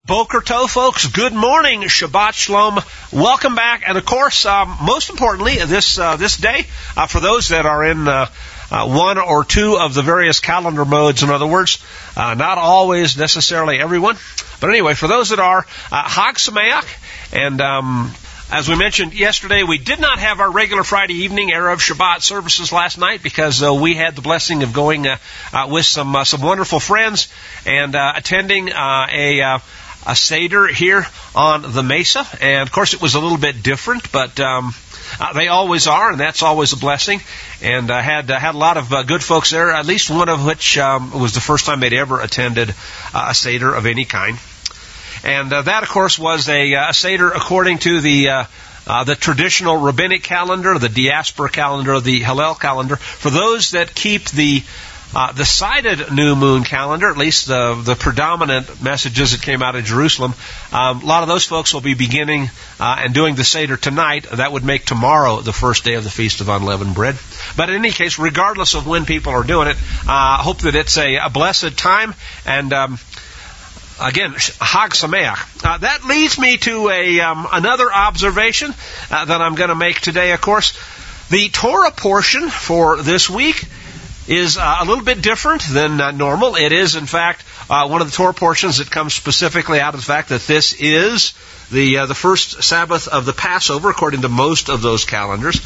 Boker Tov, folks. Good morning. Shabbat Shalom. Welcome back. And, of course, most importantly, this day, for those that are in one or two of the various calendar modes, in other words, not always necessarily everyone. But anyway, for those that are, Chag Sameach. And as we mentioned yesterday, we did not have our regular Friday evening Erev Shabbat services last night because we had the blessing of going with some wonderful friends and attending a Seder here on the Mesa. And, of course, it was a little bit different, but they always are, and that's always a blessing. And had a lot of good folks there, at least one of which was the first time they'd ever attended a Seder of any kind. And that, of course, was a Seder according to the traditional rabbinic calendar, the diaspora calendar, the Hillel calendar. For those that keep the cited new moon calendar, at least the predominant messages that came out of Jerusalem, a lot of those folks will be beginning and doing the Seder tonight. That would make tomorrow the first day of the Feast of Unleavened Bread. But in any case, regardless of when people are doing it, I hope that it's a blessed time. And again, Chag Sameach. That leads me to another observation that I'm going to make today, of course. The Torah portion for this week is a little bit different than normal. It is, in fact, one of the Torah portions that comes specifically out of the fact that this is the first Sabbath of the Passover, according to most of those calendars.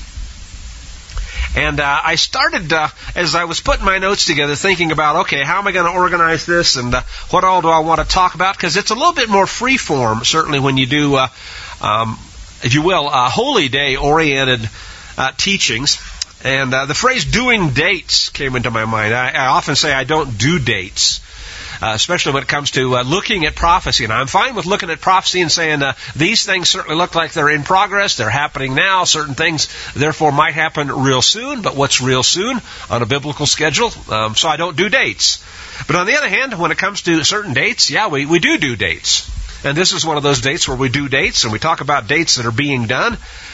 And I started, as I was putting my notes together, thinking about, okay, how am I going to organize this, and what all do I want to talk about? Because it's a little bit more free-form, certainly, when you do, if you will, Holy Day-oriented teachings. And the phrase doing dates came into my mind. I often say I don't do dates, especially when it comes to looking at prophecy. And I'm fine with looking at prophecy and saying these things certainly look like they're in progress, they're happening now, certain things therefore might happen real soon, but what's real soon on a biblical schedule? So I don't do dates. But on the other hand, when it comes to certain dates, yeah, we do dates. And this is one of those dates where we do dates, and we talk about dates that are being done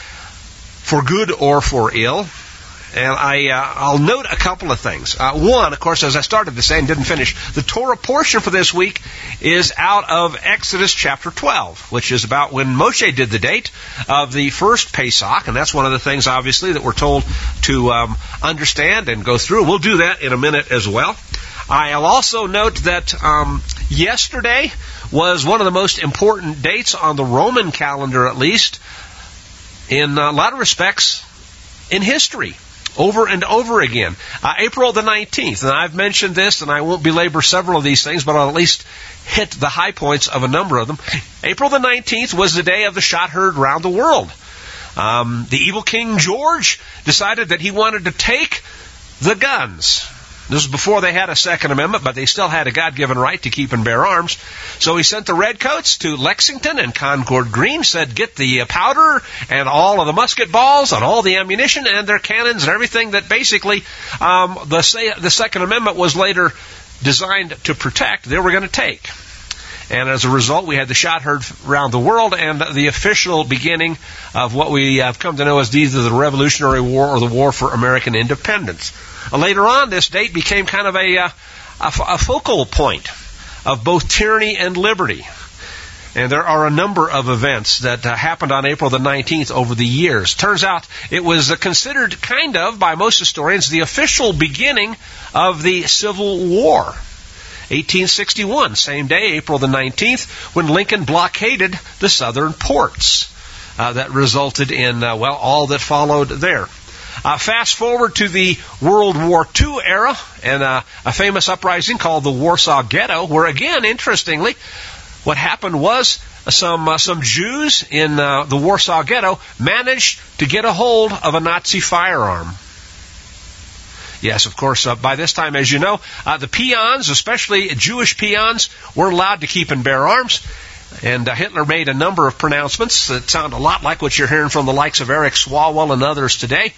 for good or for ill. And I'll note a couple of things. One, of course, as I started to say and didn't finish, the Torah portion for this week is out of Exodus chapter 12, which is about when Moshe did the date of the first Pesach. And that's one of the things, obviously, that we're told to understand and go through. We'll do that in a minute as well. I'll also note that yesterday was one of the most important dates on the Roman calendar, at least, in a lot of respects, in history. Over and over again. April the 19th, and I've mentioned this, and I won't belabor several of these things, but I'll at least hit the high points of a number of them. April the 19th was the day of the shot heard round the world. The evil King George decided that he wanted to take the guns. This was before they had a Second Amendment, but they still had a God-given right to keep and bear arms. So he sent the Redcoats to Lexington and Concord Green, said, get the powder and all of the musket balls and all the ammunition and their cannons and everything that basically the Second Amendment was later designed to protect, they were going to take. And as a result, we had the shot heard around the world and the official beginning of what we have come to know as either the Revolutionary War or the War for American Independence. Later on, this date became kind of a focal point of both tyranny and liberty. And there are a number of events that happened on April the 19th over the years. Turns out it was considered kind of, by most historians, the official beginning of the Civil War. 1861, same day, April the 19th, when Lincoln blockaded the southern ports. That resulted in, all that followed there. Fast forward to the World War II era and a famous uprising called the Warsaw Ghetto, where again, interestingly, what happened was some Jews in the Warsaw Ghetto managed to get a hold of a Nazi firearm. Yes, of course, by this time, as you know, the peons, especially Jewish peons, were allowed to keep and bear arms. And Hitler made a number of pronouncements that sound a lot like what you're hearing from the likes of Eric Swalwell and others today.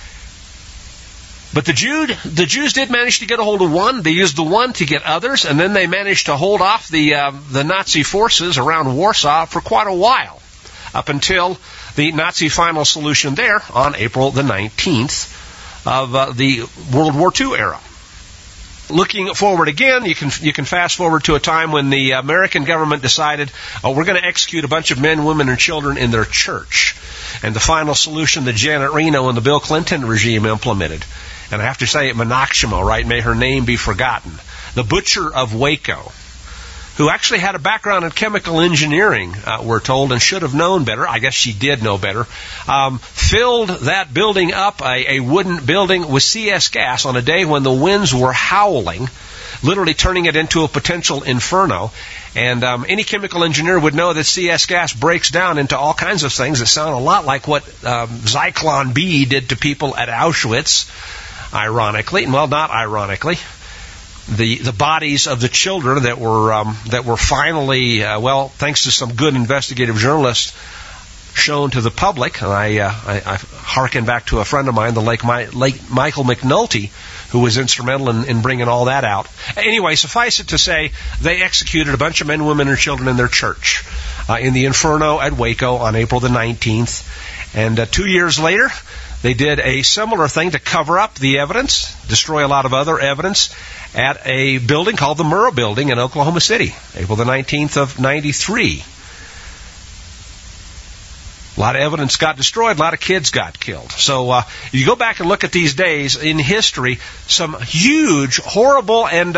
But the Jews did manage to get a hold of one. They used the one to get others, and then they managed to hold off the Nazi forces around Warsaw for quite a while, up until the Nazi final solution there on April the 19th of the World War II era. Looking forward again, you can fast forward to a time when the American government decided, we're going to execute a bunch of men, women, and children in their church. And the final solution that Janet Reno and the Bill Clinton regime implemented. And I have to say, Menachimo, right? May her name be forgotten. The butcher of Waco, who actually had a background in chemical engineering, we're told, and should have known better. I guess she did know better. Filled that building up, a wooden building, with CS gas on a day when the winds were howling, literally turning it into a potential inferno. And any chemical engineer would know that CS gas breaks down into all kinds of things that sound a lot like what Zyklon B did to people at Auschwitz, ironically. Well, not ironically. The bodies of the children that were finally, thanks to some good investigative journalists, shown to the public. And I hearken back to a friend of mine, the late Michael McNulty, who was instrumental in bringing all that out. Anyway, suffice it to say, they executed a bunch of men, women, and children in their church in the Inferno at Waco on April the 19th. And 2 years later, they did a similar thing to cover up the evidence, destroy a lot of other evidence, at a building called the Murrah Building in Oklahoma City, April the 19th of 93. A lot of evidence got destroyed, a lot of kids got killed. So if you go back and look at these days in history, some huge, horrible, and,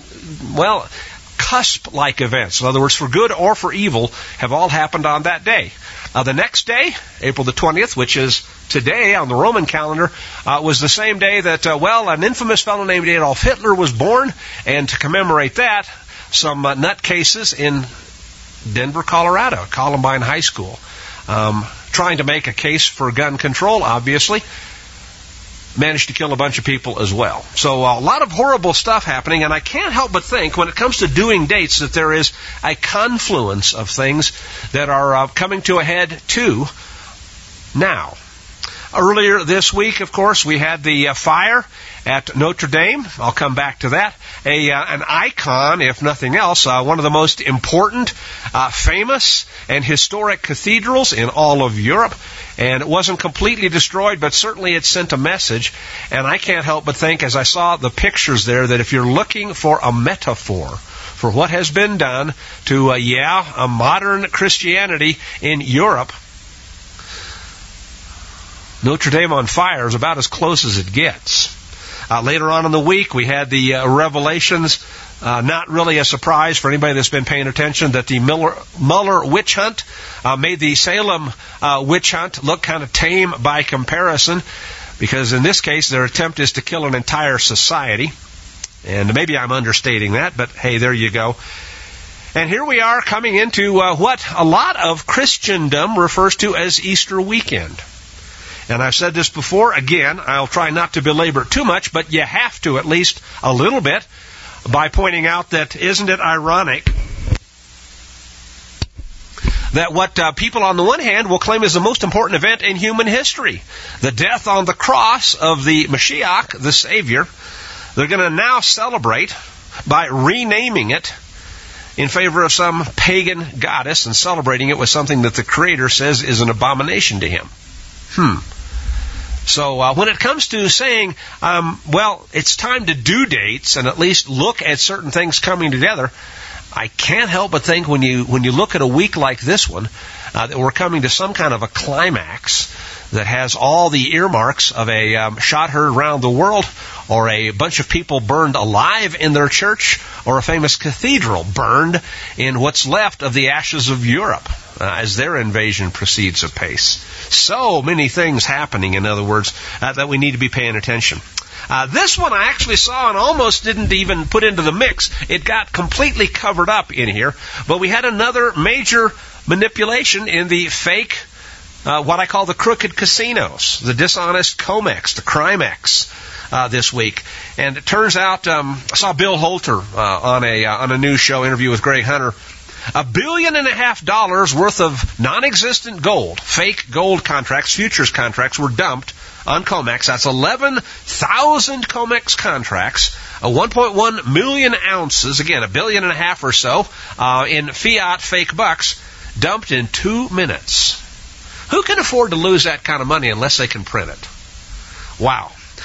cusp-like events, in other words, for good or for evil, have all happened on that day. The next day, April the 20th, which is today on the Roman calendar, was the same day that, an infamous fellow named Adolf Hitler was born. And to commemorate that, some nutcases in Denver, Colorado, Columbine High School, trying to make a case for gun control, obviously, managed to kill a bunch of people as well. So a lot of horrible stuff happening, and I can't help but think, when it comes to doing dates, that there is a confluence of things that are coming to a head too now. Earlier this week, of course, we had the fire at Notre Dame. I'll come back to that. An icon, if nothing else, one of the most important, famous, and historic cathedrals in all of Europe. And it wasn't completely destroyed, but certainly it sent a message. And I can't help but think, as I saw the pictures there, that if you're looking for a metaphor for what has been done to, a modern Christianity in Europe, Notre Dame on fire is about as close as it gets. Later on in the week, we had the revelations, not really a surprise for anybody that's been paying attention, that the Mueller witch hunt made the Salem witch hunt look kind of tame by comparison, because in this case, their attempt is to kill an entire society. And maybe I'm understating that, but hey, there you go. And here we are coming into what a lot of Christendom refers to as Easter weekend. And I've said this before, again, I'll try not to belabor it too much, but you have to at least a little bit, by pointing out that, isn't it ironic that what people on the one hand will claim is the most important event in human history, the death on the cross of the Mashiach, the Savior, they're going to now celebrate by renaming it in favor of some pagan goddess and celebrating it with something that the Creator says is an abomination to Him. So when it comes to saying, it's time to do dates and at least look at certain things coming together, I can't help but think when you look at a week like this one, that we're coming to some kind of a climax that has all the earmarks of a shot heard around the world, or a bunch of people burned alive in their church, or a famous cathedral burned in what's left of the ashes of Europe as their invasion proceeds apace. So many things happening, in other words, that we need to be paying attention. This one I actually saw and almost didn't even put into the mix. It got completely covered up in here. But we had another major manipulation in the fake, what I call the crooked casinos, the dishonest COMEX, the Crimex, this week. And it turns out, I saw Bill Holter on a news show interview with Greg Hunter. $1.5 billion worth of non-existent gold, fake gold contracts, futures contracts, were dumped on COMEX. That's 11,000 COMEX contracts, 1.1 million ounces, again, $1.5 billion or so, in fiat fake bucks, dumped in 2 minutes. Who can afford to lose that kind of money unless they can print it? Wow.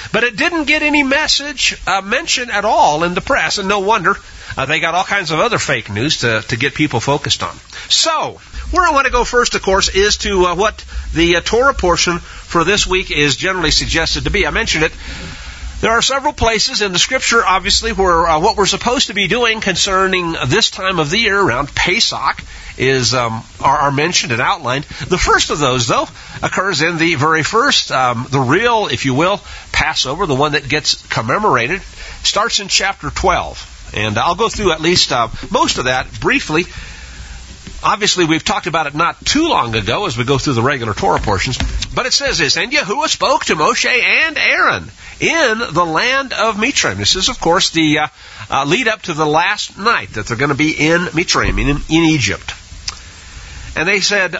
But it didn't get any mention at all in the press, and no wonder. They got all kinds of other fake news to get people focused on. So, where I want to go first, of course, is to what the Torah portion for this week is generally suggested to be. I mentioned it. There are several places in the Scripture, obviously, where what we're supposed to be doing concerning this time of the year around Pesach is are mentioned and outlined. The first of those, though, occurs in the very first, the real, if you will, Passover, the one that gets commemorated, starts in chapter 12. And I'll go through at least most of that briefly. Obviously, we've talked about it not too long ago as we go through the regular Torah portions. But it says this, "And Yahuwah spoke to Moshe and Aaron in the land of Mitzrayim." This is, of course, the lead up to the last night that they're going to be in Mitzrayim, in Egypt. And they said,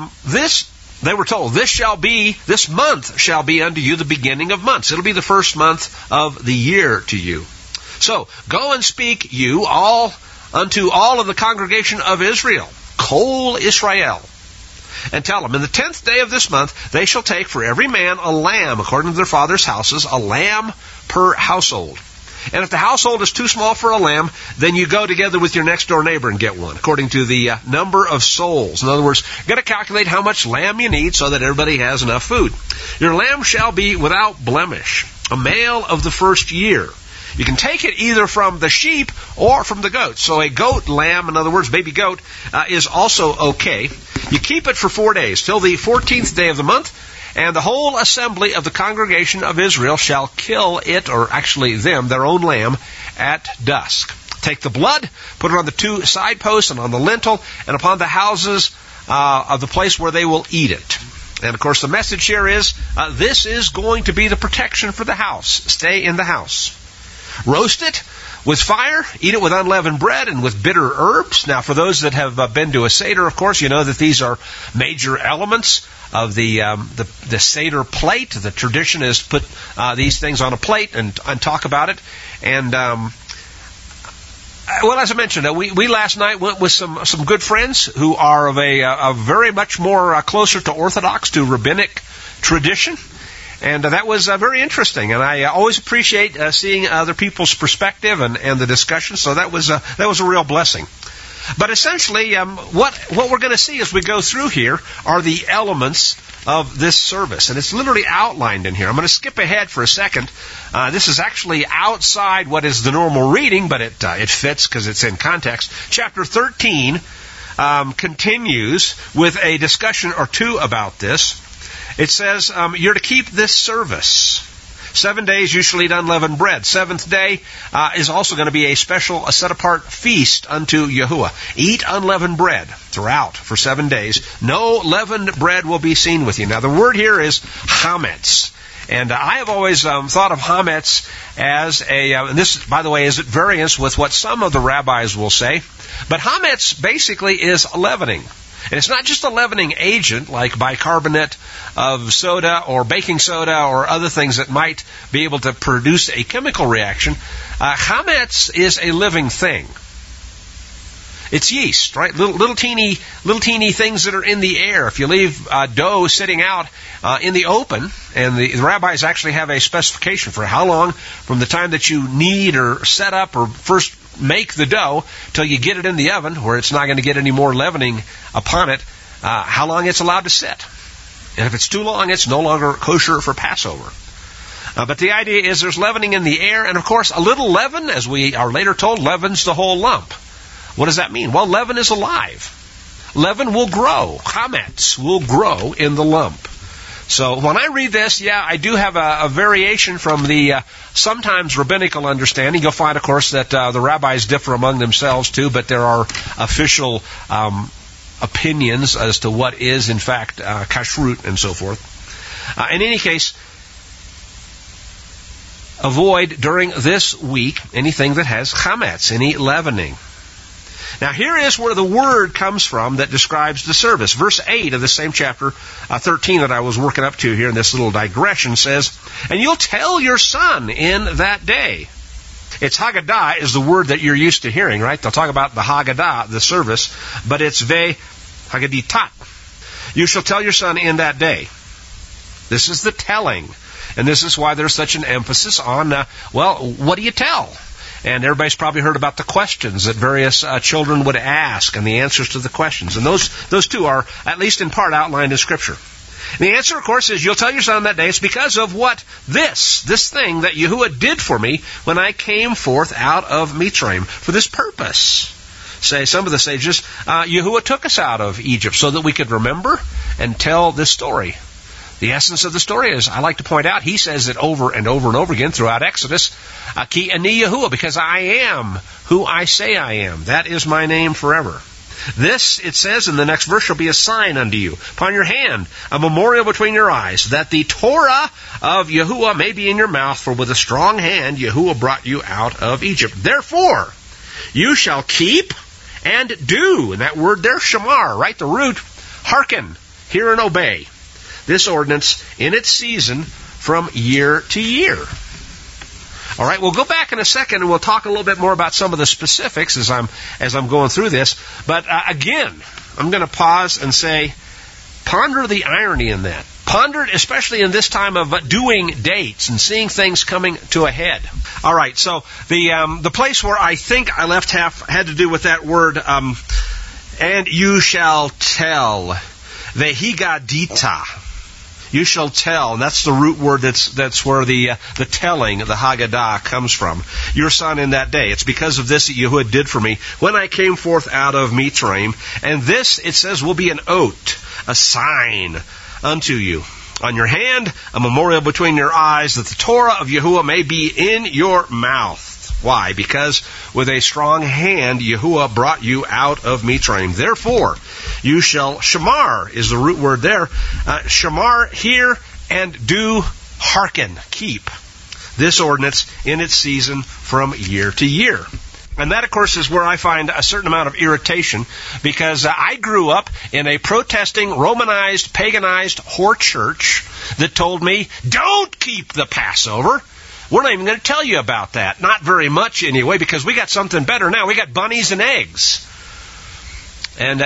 they were told, this month shall be unto you the beginning of months. It'll be the first month of the year to you. So, go and speak you all unto all of the congregation of Israel, Kol Israel, and tell them, in the 10th day of this month, they shall take for every man a lamb, according to their father's houses, a lamb per household. And if the household is too small for a lamb, then you go together with your next door neighbor and get one, according to the number of souls. In other words, you've got to calculate how much lamb you need so that everybody has enough food. Your lamb shall be without blemish, a male of the first year. You can take it either from the sheep or from the goat. So a goat lamb, in other words, baby goat, is also okay. You keep it for 4 days, till the 14th day of the month, and the whole assembly of the congregation of Israel shall kill it, or actually them, their own lamb, at dusk. Take the blood, put it on the 2 side posts and on the lintel, and upon the houses of the place where they will eat it. And of course the message here is, this is going to be the protection for the house. Stay in the house. Roast it with fire, eat it with unleavened bread and with bitter herbs. Now, for those that have been to a Seder, of course, you know that these are major elements of the Seder plate. The tradition is to put these things on a plate and talk about it. And, well, as I mentioned, we last night went with some good friends who are of a very much more closer to Orthodox, to rabbinic tradition. And that was very interesting, and I always appreciate seeing other people's perspective and the discussion. So that was a real blessing. But essentially, what we're going to see as we go through here are the elements of this service, and it's literally outlined in here. I'm going to skip ahead for a second. This is actually outside what is the normal reading, but it fits because it's in context. Chapter 13 continues with a discussion or two about this. It says, you're to keep this service. 7 days you shall eat unleavened bread. 7th day is also going to be a special, a set-apart feast unto Yahuwah. Eat unleavened bread throughout for 7 days. No leavened bread will be seen with you. Now, the word here is chametz. And I have always thought of chametz as and this, by the way, is at variance with what some of the rabbis will say. But chametz basically is leavening. And it's not just a leavening agent like bicarbonate of soda or baking soda or other things that might be able to produce a chemical reaction. Chametz is a living thing. It's yeast, right? Little teeny things that are in the air. If you leave dough sitting out in the open, and the rabbis actually have a specification for how long from the time that you knead or set up or first make the dough till you get it in the oven where it's not going to get any more leavening upon it, how long it's allowed to sit. And if it's too long, it's no longer kosher for Passover. But the idea is there's leavening in the air, and of course a little leaven, as we are later told, leavens the whole lump. What does that mean? Well, leaven is alive. Leaven will grow. Chametz will grow in the lump. So when I read this, I do have a variation from the sometimes rabbinical understanding. You'll find, of course, that the rabbis differ among themselves too, but there are official opinions as to what is, in fact, kashrut and so forth. In any case, avoid during this week anything that has chametz, any leavening. Now, here is where the word comes from that describes the service. Verse 8 of the same chapter 13 that I was working up to here in this little digression says, "And you'll tell your son in that day." It's Haggadah is the word that you're used to hearing, right? They'll talk about the Haggadah, the service, but it's Ve Haggaditat. You shall tell your son in that day. This is the telling. And this is why there's such an emphasis on, what do you tell? And everybody's probably heard about the questions that various children would ask and the answers to the questions. And those two are, at least in part, outlined in Scripture. And the answer, of course, is you'll tell your son that day, it's because of what this thing that Yahuwah did for me when I came forth out of Mitzrayim for this purpose. Say, some of the sages, Yahuwah took us out of Egypt so that we could remember and tell this story. The essence of the story is, I like to point out, he says it over and over and over again throughout Exodus, Ki ani Yahuwah, because I am who I say I am. That is my name forever. This, it says in the next verse, shall be a sign unto you upon your hand, a memorial between your eyes, that the Torah of Yahuwah may be in your mouth, for with a strong hand Yahuwah brought you out of Egypt. Therefore, you shall keep and do, and that word there, shamar, right, the root, hearken, hear and obey this ordinance in its season from year to year. All right, we'll go back in a second and we'll talk a little bit more about some of the specifics as I'm going through this. But again, I'm going to pause and say, ponder the irony in that. Ponder it, especially in this time of doing dates and seeing things coming to a head. All right, so the place where I think I left half had to do with that word, and you shall tell, vehigadita. You shall tell, and that's the root word that's where the telling, the Haggadah, comes from. Your son in that day. It's because of this that Yahuwah did for me when I came forth out of Mitzrayim. And this, it says, will be an oat, a sign unto you. On your hand, a memorial between your eyes, that the Torah of Yahuwah may be in your mouth. Why? Because with a strong hand Yahuwah brought you out of Mitzrayim. Therefore, you shall, shamar is the root word there, shamar, hear, and do hearken, keep this ordinance in its season from year to year. And that, of course, is where I find a certain amount of irritation, because I grew up in a protesting, Romanized, paganized whore church that told me, don't keep the Passover. We're not even going to tell you about that. Not very much anyway, because we got something better now. We got bunnies and eggs. And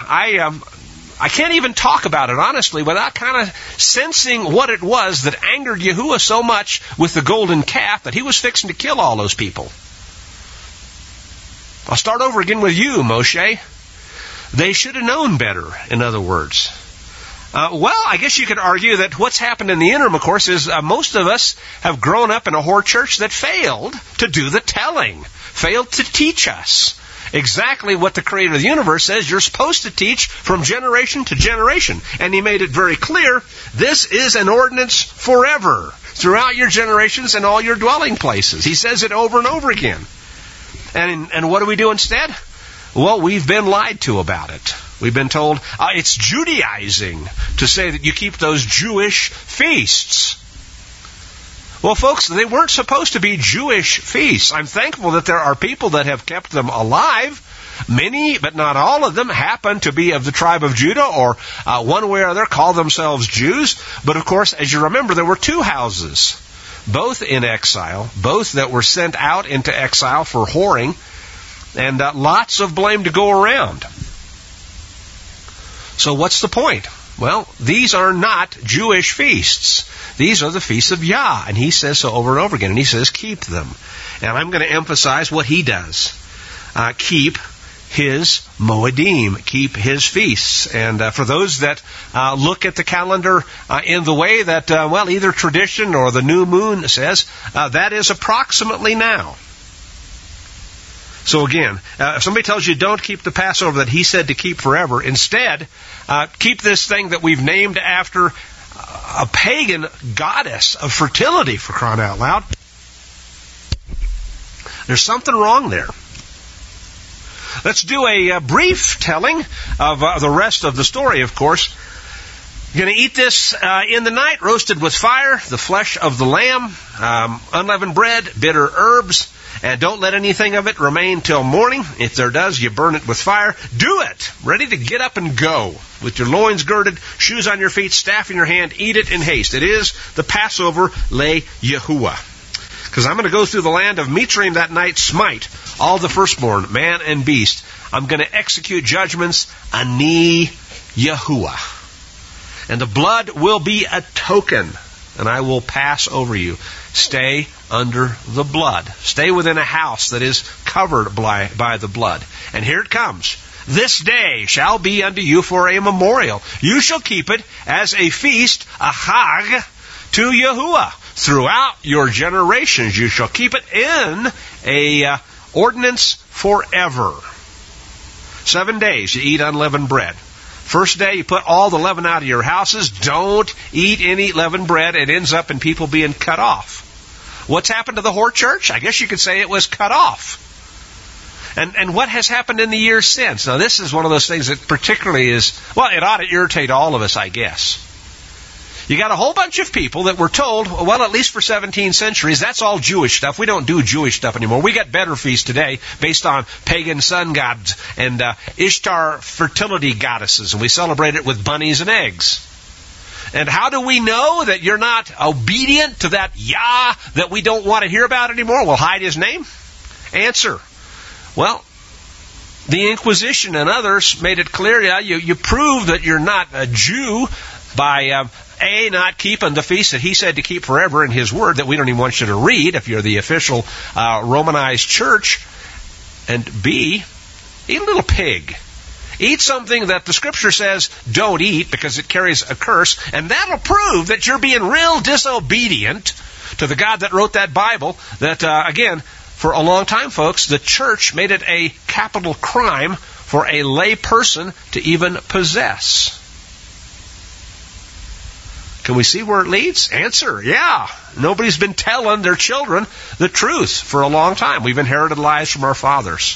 I can't even talk about it, honestly, without kind of sensing what it was that angered Yahuwah so much with the golden calf that he was fixing to kill all those people. I'll start over again with you, Moshe. They should have known better, in other words. Well, I guess you could argue that what's happened in the interim, of course, is most of us have grown up in a whore church that failed to do the telling, failed to teach us exactly what the Creator of the universe says you're supposed to teach from generation to generation. And he made it very clear, this is an ordinance forever, throughout your generations and all your dwelling places. He says it over and over again. And what do we do instead? Well, we've been lied to about it. We've been told it's Judaizing to say that you keep those Jewish feasts. Well, folks, they weren't supposed to be Jewish feasts. I'm thankful that there are people that have kept them alive. Many, but not all of them, happen to be of the tribe of Judah or one way or other call themselves Jews. But, of course, as you remember, there were two houses, both in exile, both that were sent out into exile for whoring, and lots of blame to go around. So what's the point? Well, these are not Jewish feasts. These are the feasts of Yah. And he says so over and over again. And he says, keep them. And I'm going to emphasize what he does. Keep his Moedim. Keep his feasts. And for those that look at the calendar in the way that, either tradition or the new moon says, that is approximately now. So again, if somebody tells you don't keep the Passover that he said to keep forever, instead, keep this thing that we've named after a pagan goddess of fertility, for crying out loud. There's something wrong there. Let's do a brief telling of the rest of the story, of course. You're going to eat this in the night, roasted with fire, the flesh of the lamb, unleavened bread, bitter herbs, and don't let anything of it remain till morning. If there does, you burn it with fire. Do it, ready to get up and go, with your loins girded, shoes on your feet, staff in your hand. Eat it in haste. It is the Passover le Yahuwah. Because I'm going to go through the land of Mitzrayim that night, smite all the firstborn, man and beast. I'm going to execute judgments, ani Yahuwah. And the blood will be a token and I will pass over you. Stay under the blood. Stay within a house that is covered by the blood. And here it comes. This day shall be unto you for a memorial. You shall keep it as a feast, a Chag, to Yahuwah. Throughout your generations you shall keep it in a ordinance forever. 7 days you eat unleavened bread. First day you put all the leaven out of your houses. Don't eat any leavened bread. It ends up in people being cut off. What's happened to the Hort Church? I guess you could say it was cut off. And what has happened in the years since? Now, this is one of those things that particularly is, well, it ought to irritate all of us, I guess. You got a whole bunch of people that were told, well, at least for 17 centuries, that's all Jewish stuff. We don't do Jewish stuff anymore. We got better feasts today based on pagan sun gods and Ishtar fertility goddesses, and we celebrate it with bunnies and eggs. And how do we know that you're not obedient to that Yah that we don't want to hear about anymore? We'll hide his name. Answer. Well, the Inquisition and others made it clear, you prove that you're not a Jew by not keeping the feast that he said to keep forever in his word that we don't even want you to read if you're the official Romanized church. And B, eat a little pig. Eat something that the Scripture says don't eat because it carries a curse, and that'll prove that you're being real disobedient to the God that wrote that Bible that, again, for a long time, folks, the church made it a capital crime for a lay person to even possess. Can we see where it leads? Answer, yeah. Nobody's been telling their children the truth for a long time. We've inherited lies from our fathers.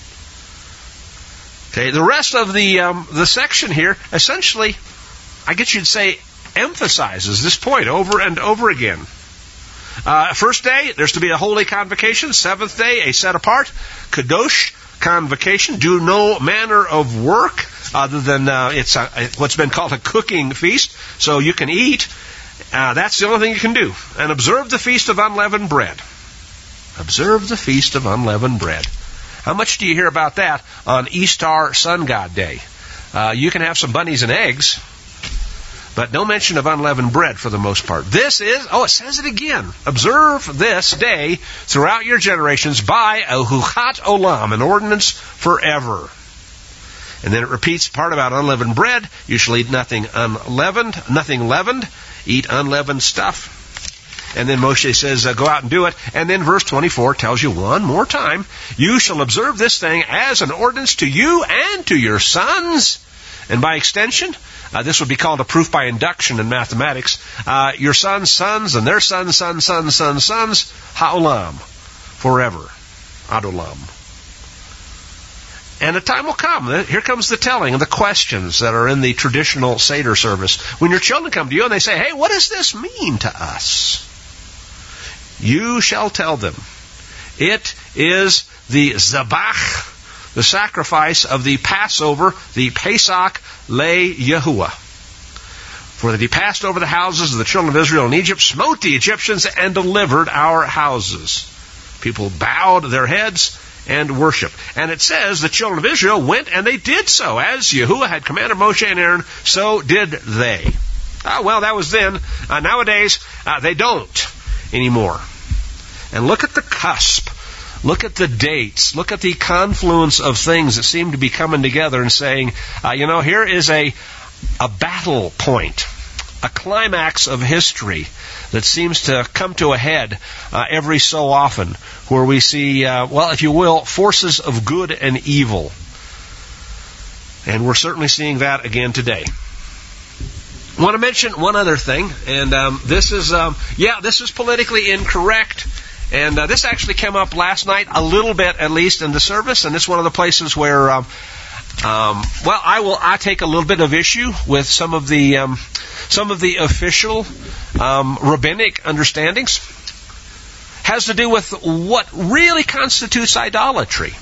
Okay, the rest of the section here, essentially, I guess you'd say, emphasizes this point over and over again. First day, there's to be a holy convocation. Seventh day, a set apart, kadosh convocation. Do no manner of work other than it's what's been called a cooking feast. So you can eat. That's the only thing you can do. And observe the feast of unleavened bread. Observe the feast of unleavened bread. How much do you hear about that on Ishtar Sun God Day? You can have some bunnies and eggs, but no mention of unleavened bread for the most part. This is, it says it again. Observe this day throughout your generations by a huchat olam, an ordinance forever. And then it repeats the part about unleavened bread. You shall eat nothing leavened. Eat unleavened stuff. And then Moshe says, go out and do it. And then verse 24 tells you one more time, you shall observe this thing as an ordinance to you and to your sons. And by extension, this would be called a proof by induction in mathematics. Your sons' sons and their sons' sons' sons' sons' sons, ha'olam, forever, adolam. And a time will come. Here comes the telling and the questions that are in the traditional Seder service. When your children come to you and they say, hey, what does this mean to us? You shall tell them, it is the Zabach, the sacrifice of the Passover, the Pesach le Yahuwah. For that he passed over the houses of the children of Israel in Egypt, smote the Egyptians, and delivered our houses. People bowed their heads and worshiped. And it says the children of Israel went and they did so. As Yahuwah had commanded Moshe and Aaron, so did they. Well, that was then. Nowadays, they don't anymore. And look at the cusp. Look at the dates. Look at the confluence of things that seem to be coming together and saying, here is a battle point, a climax of history that seems to come to a head every so often, where we see, if you will, forces of good and evil. And we're certainly seeing that again today. I want to mention one other thing, and this is politically incorrect. And this actually came up last night, a little bit at least, in the service, and it's one of the places where, I take a little bit of issue with some of the official rabbinic understandings. Has to do with what really constitutes idolatry.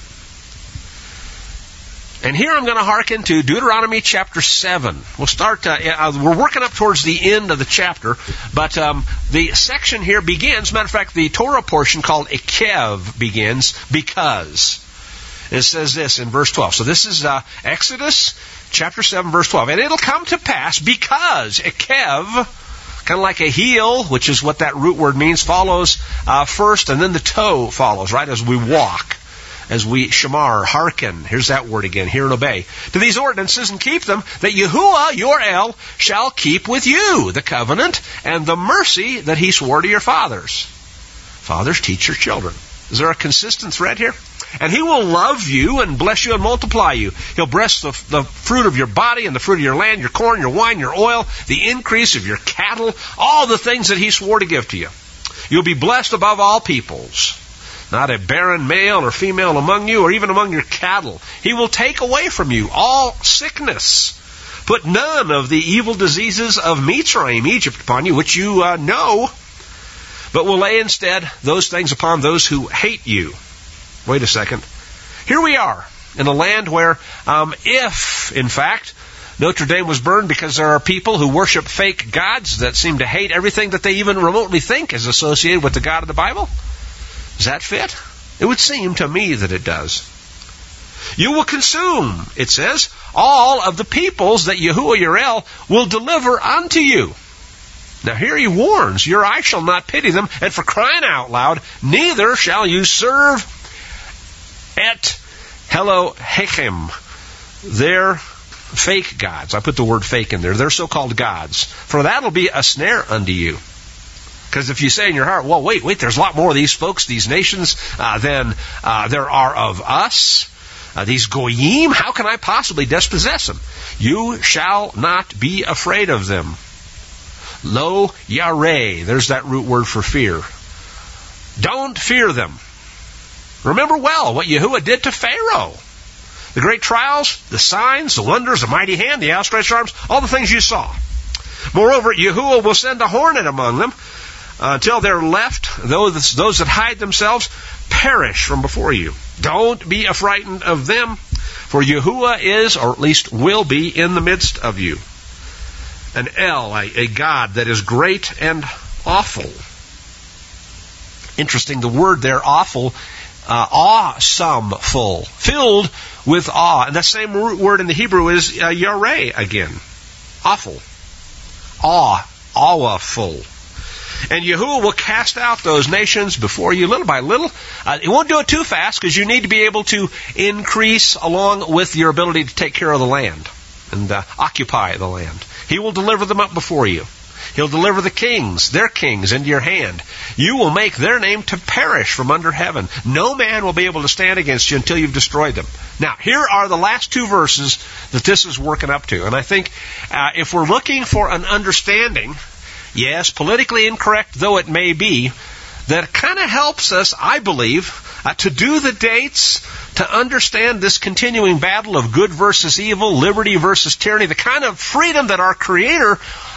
And here I'm going to hearken to Deuteronomy chapter 7. We'll start, we're working up towards the end of the chapter, but the section here begins, matter of fact, the Torah portion called Ekev begins, because. It says this in verse 12. So this is Exodus chapter 7, verse 12. And it'll come to pass, because Ekev kind of like a heel, which is what that root word means, follows first, and then the toe follows, right, as we walk. As we shamar, hearken, here's that word again, hear and obey, to these ordinances and keep them, that Yahuwah, your El, shall keep with you the covenant and the mercy that he swore to your fathers. Fathers, teach your children. Is there a consistent thread here? And he will love you and bless you and multiply you. He'll bless the fruit of your body and the fruit of your land, your corn, your wine, your oil, the increase of your cattle, all the things that he swore to give to you. You'll be blessed above all peoples. Not a barren male or female among you, or even among your cattle. He will take away from you all sickness. Put none of the evil diseases of Mitzrayim, Egypt, upon you, which you know, but will lay instead those things upon those who hate you. Wait a second. Here we are, in a land where, if, in fact, Notre Dame was burned because there are people who worship fake gods that seem to hate everything that they even remotely think is associated with the God of the Bible, does that fit? It would seem to me that it does. You will consume, it says, all of the peoples that Yahuwah your El will deliver unto you. Now here he warns, your eye shall not pity them, and for crying out loud, neither shall you serve et Elohechem, their fake gods. I put the word fake in there. They're so-called gods. For that'll be a snare unto you. Because if you say in your heart, well, wait, there's a lot more of these folks, these nations, than there are of us. These goyim, how can I possibly dispossess them? You shall not be afraid of them. Lo yareh, there's that root word for fear. Don't fear them. Remember well what Yahuwah did to Pharaoh. The great trials, the signs, the wonders, the mighty hand, the outstretched arms, all the things you saw. Moreover, Yahuwah will send a hornet among them, until they're left, those that hide themselves perish from before you. Don't be affrighted of them, for Yahuwah is, or at least will be, in the midst of you. An El, a God that is great and awful. Interesting, the word there, awful, awesome-ful, filled with awe. And that same root word in the Hebrew is yareh again. Awful. Awful. And Yahuwah will cast out those nations before you little by little. He won't do it too fast because you need to be able to increase along with your ability to take care of the land and occupy the land. He will deliver them up before you. He'll deliver the kings, their kings, into your hand. You will make their name to perish from under heaven. No man will be able to stand against you until you've destroyed them. Now, here are the last two verses that this is working up to. And I think if we're looking for an understanding, yes, politically incorrect though it may be, that kind of helps us, I believe, to do the dates, to understand this continuing battle of good versus evil, liberty versus tyranny, the kind of freedom that our Creator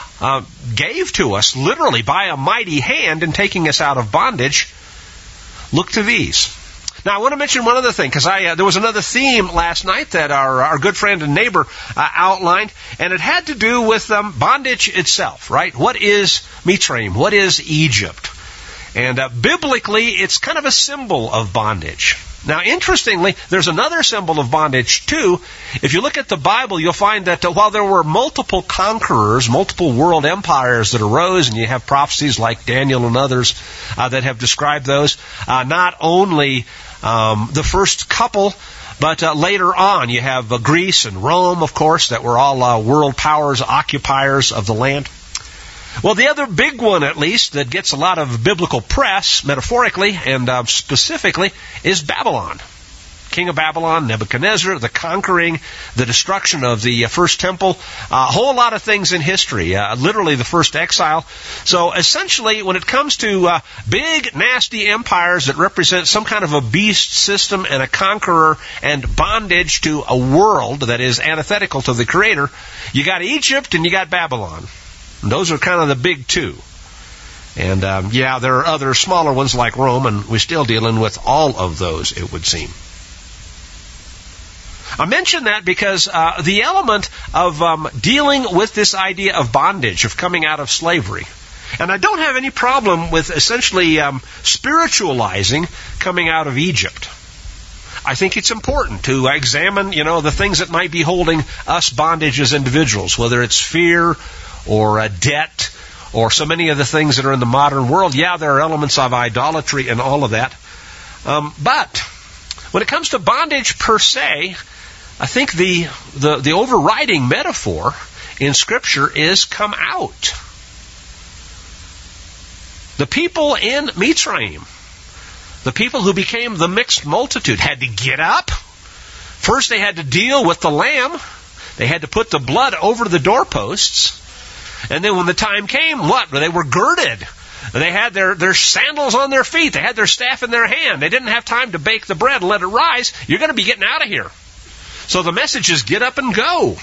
gave to us, literally by a mighty hand in taking us out of bondage. Look to these. Now, I want to mention one other thing, because there was another theme last night that our good friend and neighbor outlined, and it had to do with bondage itself, right? What is Mitzrayim? What is Egypt? And biblically, it's kind of a symbol of bondage. Now, interestingly, there's another symbol of bondage, too. If you look at the Bible, you'll find that while there were multiple conquerors, multiple world empires that arose, and you have prophecies like Daniel and others that have described those, not only the first couple, but later on you have Greece and Rome, of course, that were all world powers, occupiers of the land. Well, the other big one, at least, that gets a lot of biblical press, metaphorically and specifically, is Babylon. King of Babylon, Nebuchadnezzar, the conquering, the destruction of the first temple, a whole lot of things in history, literally the first exile. So essentially, when it comes to big, nasty empires that represent some kind of a beast system and a conqueror and bondage to a world that is antithetical to the Creator, you got Egypt and you got Babylon. And those are kind of the big two. And there are other smaller ones like Rome, and we're still dealing with all of those, it would seem. I mention that because the element of dealing with this idea of bondage, of coming out of slavery, and I don't have any problem with essentially spiritualizing coming out of Egypt. I think it's important to examine, the things that might be holding us bondage as individuals, whether it's fear or debt or so many of the things that are in the modern world. Yeah, there are elements of idolatry and all of that. But when it comes to bondage per se, I think the overriding metaphor in Scripture is come out. The people in Mitzrayim, the people who became the mixed multitude, had to get up. First they had to deal with the lamb. They had to put the blood over the doorposts. And then when the time came, what? They were girded. They had their sandals on their feet. They had their staff in their hand. They didn't have time to bake the bread and let it rise. You're going to be getting out of here. So the message is get up and go.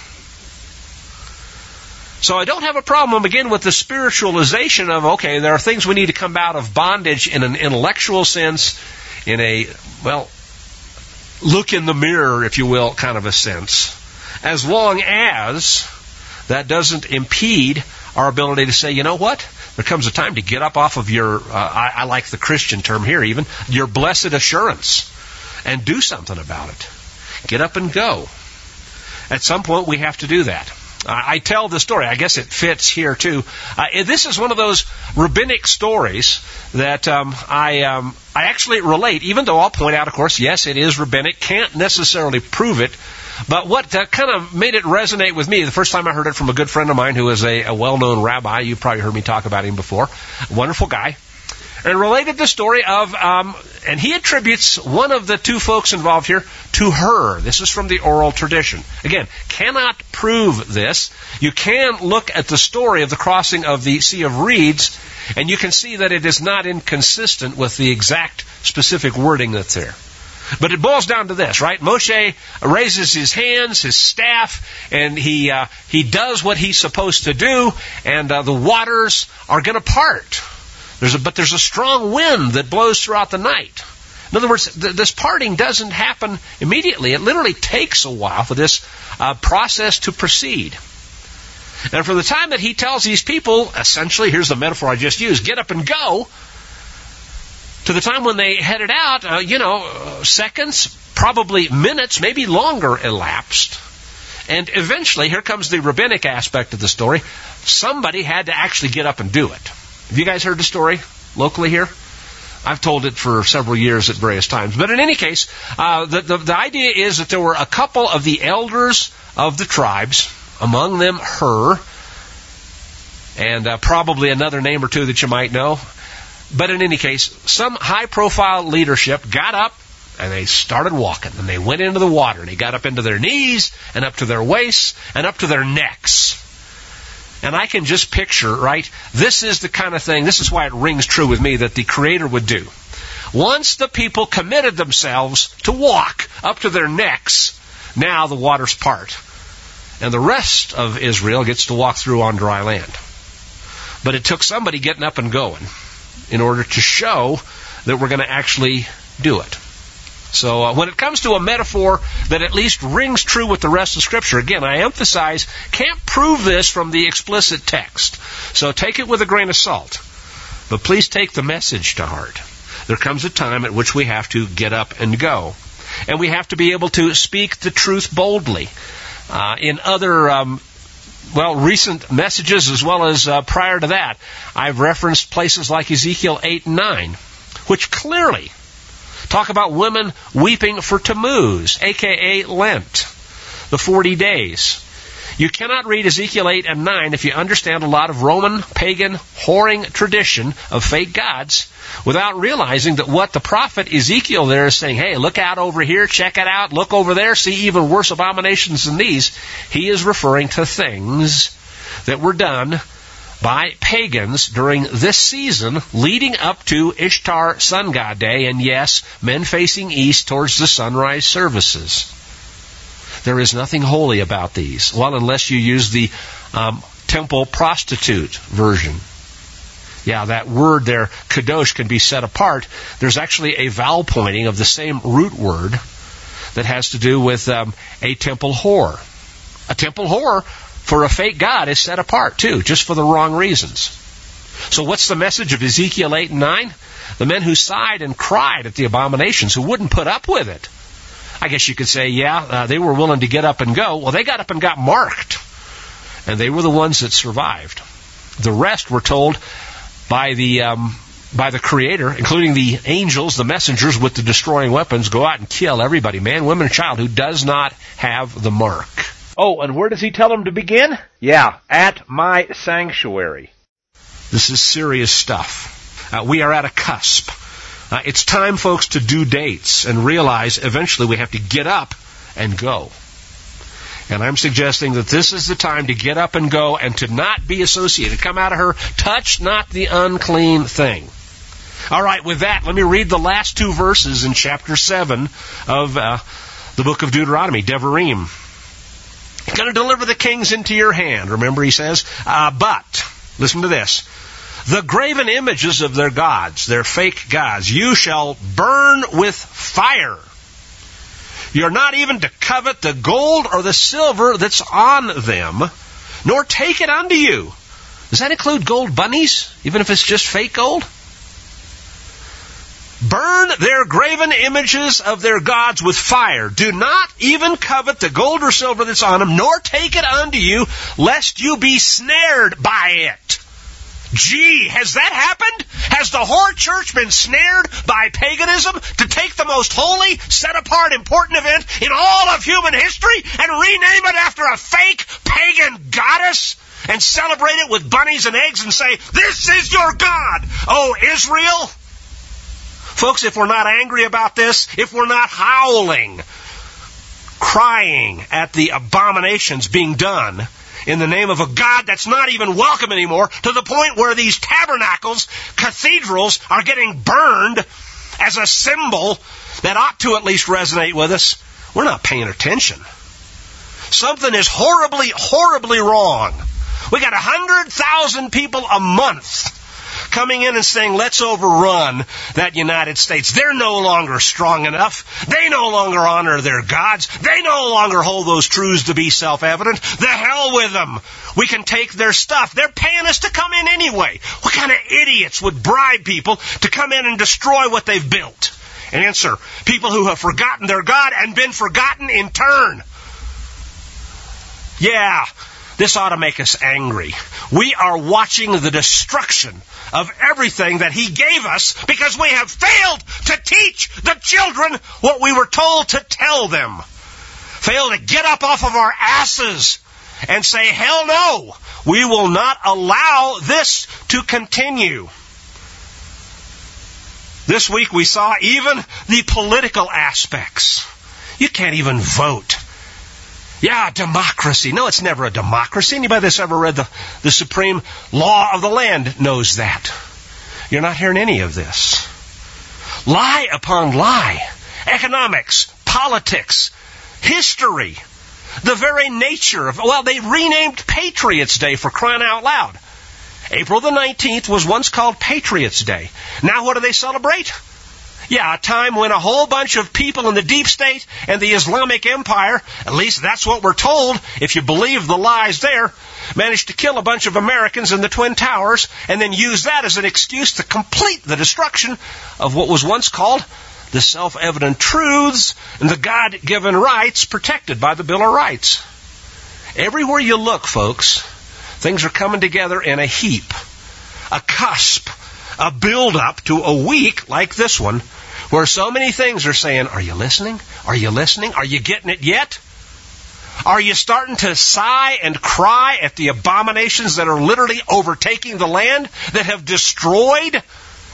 So I don't have a problem, again, with the spiritualization of, okay, there are things we need to come out of bondage in an intellectual sense, in a, well, look in the mirror, if you will, kind of a sense, as long as that doesn't impede our ability to say, you know what? There comes a time to get up off of your, I like the Christian term here even, your blessed assurance, and do something about it. Get up and go. At some point, we have to do that. I tell the story. I guess it fits here, too. This is one of those rabbinic stories that I actually relate, even though I'll point out, of course, yes, it is rabbinic. Can't necessarily prove it. But what kind of made it resonate with me, the first time I heard it from a good friend of mine who is a well-known rabbi. You've probably heard me talk about him before. A wonderful guy. And related the story of, and he attributes one of the two folks involved here to her. This is from the oral tradition. Again, cannot prove this. You can look at the story of the crossing of the Sea of Reeds, and you can see that it is not inconsistent with the exact specific wording that's there. But it boils down to this, right? Moshe raises his hands, his staff, and he does what he's supposed to do, and the waters are going to part. But there's a strong wind that blows throughout the night. In other words, this parting doesn't happen immediately. It literally takes a while for this process to proceed. And from the time that he tells these people, essentially, here's the metaphor I just used, get up and go, to the time when they headed out, seconds, probably minutes, maybe longer elapsed. And eventually, here comes the rabbinic aspect of the story, somebody had to actually get up and do it. Have you guys heard the story locally here? I've told it for several years at various times. But in any case, the idea is that there were a couple of the elders of the tribes, among them Hur, and probably another name or two that you might know. But in any case, some high-profile leadership got up and they started walking. And they went into the water. And they got up into their knees and up to their waists and up to their necks. And I can just picture, right, this is the kind of thing, this is why it rings true with me, that the Creator would do. Once the people committed themselves to walk up to their necks, now the waters part. And the rest of Israel gets to walk through on dry land. But it took somebody getting up and going in order to show that we're going to actually do it. So when it comes to a metaphor that at least rings true with the rest of Scripture, again, I emphasize, can't prove this from the explicit text. So take it with a grain of salt. But please take the message to heart. There comes a time at which we have to get up and go. And we have to be able to speak the truth boldly. In other recent messages as well as prior to that, I've referenced places like Ezekiel 8 and 9, which clearly talk about women weeping for Tammuz, a.k.a. Lent, the 40 days. You cannot read Ezekiel 8 and 9 if you understand a lot of Roman, pagan, whoring tradition of fake gods without realizing that what the prophet Ezekiel there is saying, hey, look out over here, check it out, look over there, see even worse abominations than these. He is referring to things that were done by pagans during this season leading up to Ishtar Sun God Day, and yes, men facing east towards the sunrise services. There is nothing holy about these. Well, unless you use the temple prostitute version. Yeah, that word there, kadosh, can be set apart. There's actually a vowel pointing of the same root word that has to do with a temple whore. A temple whore for a fake god is set apart too, just for the wrong reasons. So what's the message of Ezekiel 8 and 9? The men who sighed and cried at the abominations, who wouldn't put up with it. I guess you could say, they were willing to get up and go. Well, they got up and got marked. And they were the ones that survived. The rest were told by the Creator, including the angels, the messengers with the destroying weapons, go out and kill everybody, man, woman, and child, who does not have the mark. Oh, and where does he tell them to begin? Yeah, at my sanctuary. This is serious stuff. We are at a cusp. It's time, folks, to do dates and realize eventually we have to get up and go. And I'm suggesting that this is the time to get up and go and to not be associated. Come out of her, touch not the unclean thing. All right, with that, let me read the last two verses in chapter 7 of the book of Deuteronomy, Devarim. I'm going to deliver the kings into your hand, remember he says. But, listen to this, the graven images of their gods, their fake gods, you shall burn with fire. You're not even to covet the gold or the silver that's on them, nor take it unto you. Does that include gold bunnies, even if it's just fake gold? Burn their graven images of their gods with fire. Do not even covet the gold or silver that's on them, nor take it unto you, lest you be snared by it. Gee, has that happened? Has the whore church been snared by paganism to take the most holy, set-apart, important event in all of human history and rename it after a fake pagan goddess and celebrate it with bunnies and eggs and say, this is your God, oh Israel? Folks, if we're not angry about this, if we're not howling, crying at the abominations being done in the name of a God that's not even welcome anymore, to the point where these tabernacles, cathedrals, are getting burned as a symbol that ought to at least resonate with us, we're not paying attention. Something is horribly, horribly wrong. We got 100,000 people a month coming in and saying, let's overrun that United States. They're no longer strong enough. They no longer honor their gods. They no longer hold those truths to be self-evident. The hell with them. We can take their stuff. They're paying us to come in anyway. What kind of idiots would bribe people to come in and destroy what they've built? Answer, people who have forgotten their God and been forgotten in turn. Yeah, this ought to make us angry. We are watching the destruction of everything that He gave us because we have failed to teach the children what we were told to tell them. Failed to get up off of our asses and say, hell no, we will not allow this to continue. This week we saw even the political aspects. You can't even vote. Yeah, democracy. No, it's never a democracy. Anybody that's ever read the supreme law of the land knows that. You're not hearing any of this. Lie upon lie. Economics, politics, history, the very nature of, well, they renamed Patriots' Day, for crying out loud. April the 19th was once called Patriots' Day. Now what do they celebrate? Yeah, a time when a whole bunch of people in the deep state and the Islamic Empire, at least that's what we're told, if you believe the lies there, managed to kill a bunch of Americans in the Twin Towers and then use that as an excuse to complete the destruction of what was once called the self-evident truths and the God-given rights protected by the Bill of Rights. Everywhere you look, folks, things are coming together in a heap, a cusp, a build-up to a week like this one, where so many things are saying, are you listening? Are you listening? Are you getting it yet? Are you starting to sigh and cry at the abominations that are literally overtaking the land, that have destroyed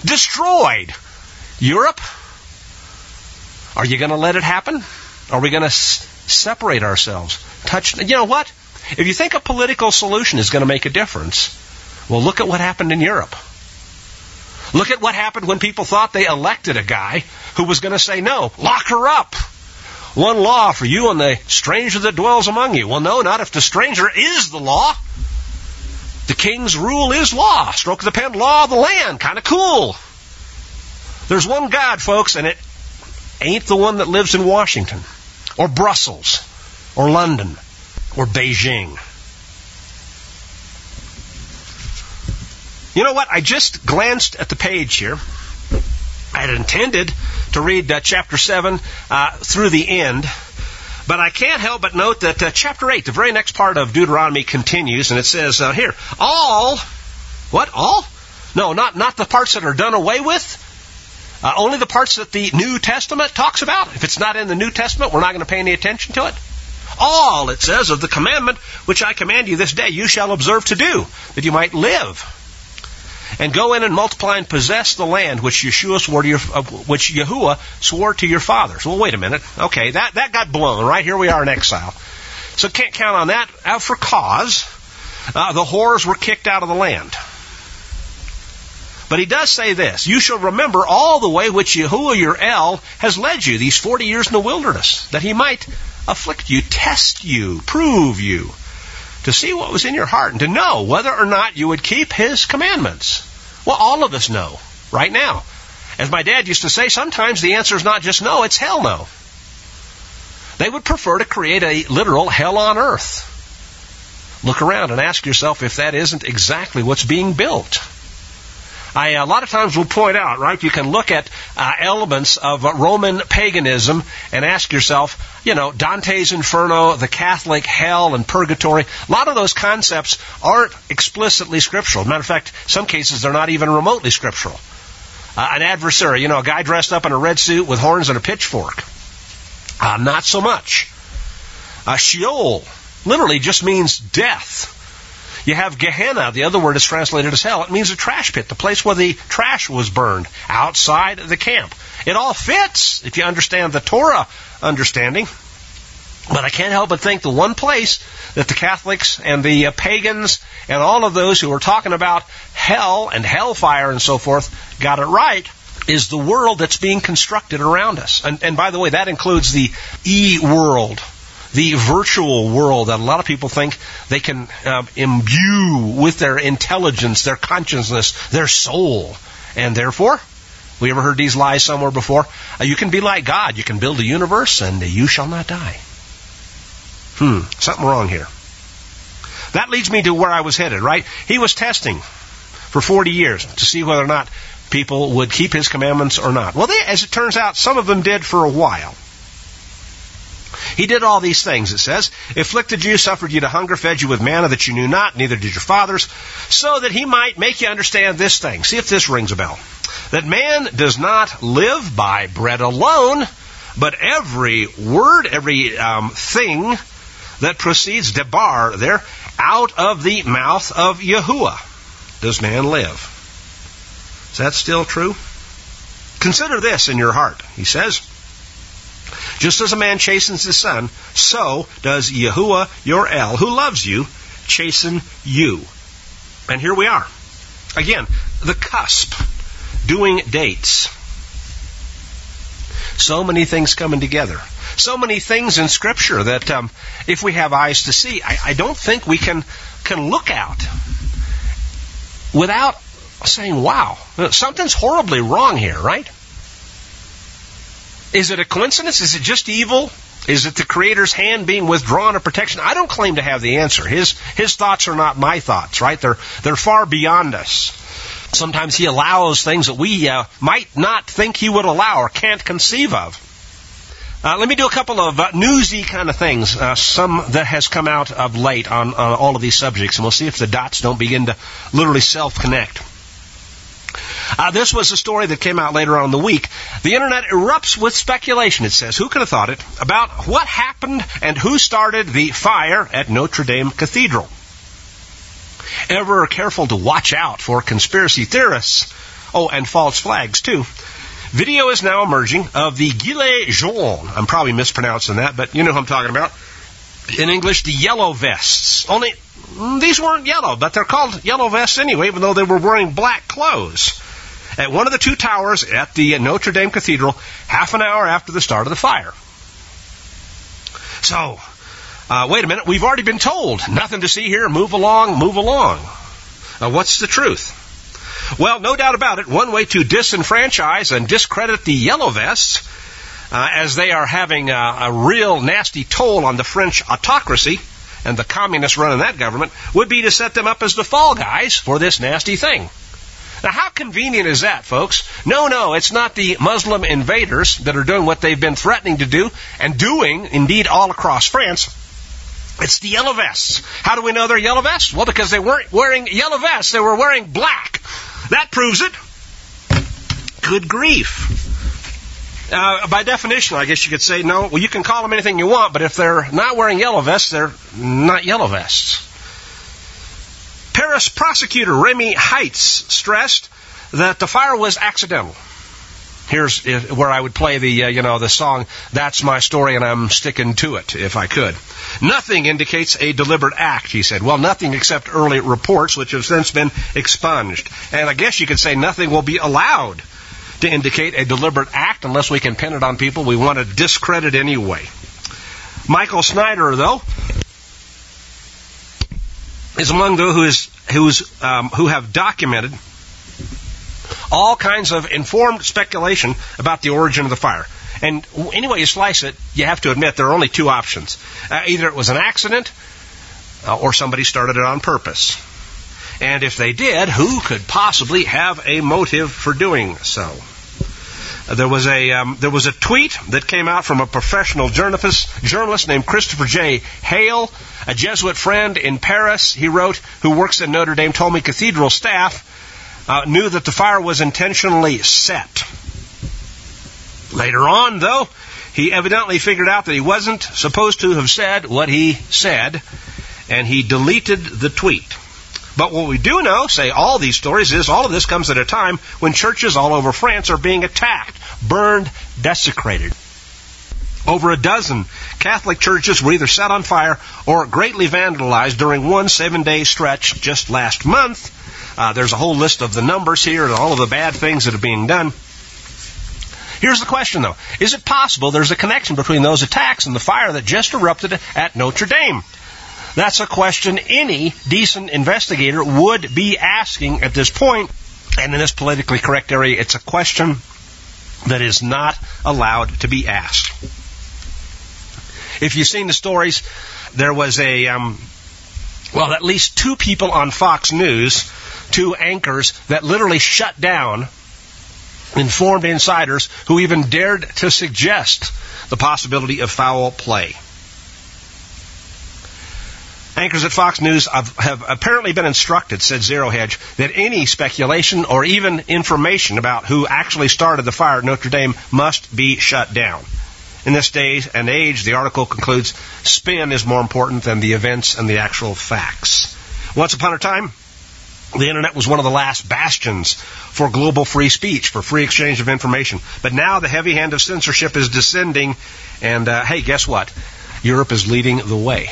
Europe? Are you going to let it happen? Are we going to separate ourselves? You know what? If you think a political solution is going to make a difference, well, look at what happened in Europe. Look at what happened when people thought they elected a guy who was going to say, no, lock her up. One law for you and the stranger that dwells among you. Well, no, not if the stranger is the law. The king's rule is law. Stroke of the pen, law of the land. Kind of cool. There's one God, folks, and it ain't the one that lives in Washington or Brussels or London or Beijing. You know what? I just glanced at the page here. I had intended to read chapter 7 through the end, but I can't help but note that chapter 8, the very next part of Deuteronomy, continues, and it says here, all What, all? No, not the parts that are done away with. Only the parts that the New Testament talks about. If it's not in the New Testament, we're not going to pay any attention to it. All, it says, of the commandment which I command you this day, you shall observe to do, that you might live. And go in and multiply and possess the land which Yahuwah swore to your fathers. Well, wait a minute. Okay, that got blown. Right here we are in exile. So can't count on that. For cause, the whores were kicked out of the land. But he does say this, you shall remember all the way which Yahuwah your El has led you these 40 years in the wilderness, that he might afflict you, test you, prove you, to see what was in your heart, and to know whether or not you would keep his commandments. Well, all of us know, right now. As my dad used to say, sometimes the answer is not just no, it's hell no. They would prefer to create a literal hell on earth. Look around and ask yourself if that isn't exactly what's being built. A lot of times will point out, right, you can look at elements of Roman paganism and ask yourself, Dante's Inferno, the Catholic hell and purgatory. A lot of those concepts aren't explicitly scriptural. Matter of fact, in some cases they're not even remotely scriptural. An adversary, a guy dressed up in a red suit with horns and a pitchfork. Not so much. Sheol literally just means death. You have Gehenna, the other word is translated as hell. It means a trash pit, the place where the trash was burned, outside the camp. It all fits if you understand the Torah understanding. But I can't help but think the one place that the Catholics and the pagans and all of those who are talking about hell and hellfire and so forth got it right is the world that's being constructed around us. And by the way, that includes the e-world, the virtual world that a lot of people think they can imbue with their intelligence, their consciousness, their soul. And therefore, we ever heard these lies somewhere before? You can be like God. You can build a universe and you shall not die. Something wrong here. That leads me to where I was headed, right? He was testing for 40 years to see whether or not people would keep his commandments or not. Well, as it turns out, some of them did for a while. He did all these things, it says. Afflicted you, suffered you to hunger, fed you with manna that you knew not, neither did your fathers, so that he might make you understand this thing. See if this rings a bell. That man does not live by bread alone, but every word, every thing that proceeds, debar there, out of the mouth of Yahuwah does man live. Is that still true? Consider this in your heart, he says. Just as a man chastens his son, so does Yahuwah your El, who loves you, chasten you. And here we are. Again, the cusp, doing dates. So many things coming together. So many things in Scripture that if we have eyes to see, I don't think we can look out without saying, wow, something's horribly wrong here, right? Is it a coincidence? Is it just evil? Is it the Creator's hand being withdrawn of protection? I don't claim to have the answer. His thoughts are not my thoughts, right? They're far beyond us. Sometimes He allows things that we might not think He would allow or can't conceive of. Let me do a couple of newsy kind of things, some that has come out of late on all of these subjects, and we'll see if the dots don't begin to literally self-connect. This was a story that came out later on in the week. The Internet erupts with speculation, it says. Who could have thought it? About what happened and who started the fire at Notre Dame Cathedral. Ever careful to watch out for conspiracy theorists. Oh, and false flags, too. Video is now emerging of the Gilets jaunes. I'm probably mispronouncing that, but you know who I'm talking about. In English, the yellow vests. Only, these weren't yellow, but they're called yellow vests anyway, even though they were wearing black clothes. At one of the two towers at the Notre Dame Cathedral, half an hour after the start of the fire. So, wait a minute, we've already been told, nothing to see here, move along, move along. What's the truth? Well, no doubt about it, one way to disenfranchise and discredit the yellow vests, as they are having a real nasty toll on the French autocracy and the communists running that government, would be to set them up as the fall guys for this nasty thing. Now, how convenient is that, folks? No, it's not the Muslim invaders that are doing what they've been threatening to do and doing, indeed, all across France. It's the yellow vests. How do we know they're yellow vests? Well, because they weren't wearing yellow vests. They were wearing black. That proves it. Good grief. By definition, I guess you could say, no, well, you can call them anything you want, but if they're not wearing yellow vests, they're not yellow vests. Paris prosecutor Remy Heitz stressed that the fire was accidental. Here's where I would play the song, That's My Story, and I'm sticking to it, if I could. Nothing indicates a deliberate act, he said. Well, nothing except early reports, which have since been expunged. And I guess you could say nothing will be allowed to indicate a deliberate act unless we can pin it on people we want to discredit anyway. Michael Snyder, though, is among those who have documented all kinds of informed speculation about the origin of the fire. And any way you slice it, you have to admit there are only two options. Either it was an accident or somebody started it on purpose. And if they did, who could possibly have a motive for doing so? There was a tweet that came out from a professional journalist named Christopher J. Hale, a Jesuit friend in Paris, he wrote, who works at Notre Dame, told me cathedral staff knew that the fire was intentionally set. Later on, though, he evidently figured out that he wasn't supposed to have said what he said, and he deleted the tweet. But what we do know, say all these stories, is all of this comes at a time when churches all over France are being attacked, burned, desecrated. Over a dozen Catholic churches were either set on fire or greatly vandalized during one 7-day stretch just last month. There's a whole list of the numbers here and all of the bad things that are being done. Here's the question, though. Is it possible there's a connection between those attacks and the fire that just erupted at Notre Dame? That's a question any decent investigator would be asking at this point. And in this politically correct area, it's a question that is not allowed to be asked. If you've seen the stories, there was at least two people on Fox News, two anchors that literally shut down informed insiders who even dared to suggest the possibility of foul play. Anchors at Fox News have apparently been instructed, said Zero Hedge, that any speculation or even information about who actually started the fire at Notre Dame must be shut down. In this day and age, the article concludes, spin is more important than the events and the actual facts. Once upon a time, the Internet was one of the last bastions for global free speech, for free exchange of information. But now the heavy hand of censorship is descending, and hey, guess what? Europe is leading the way.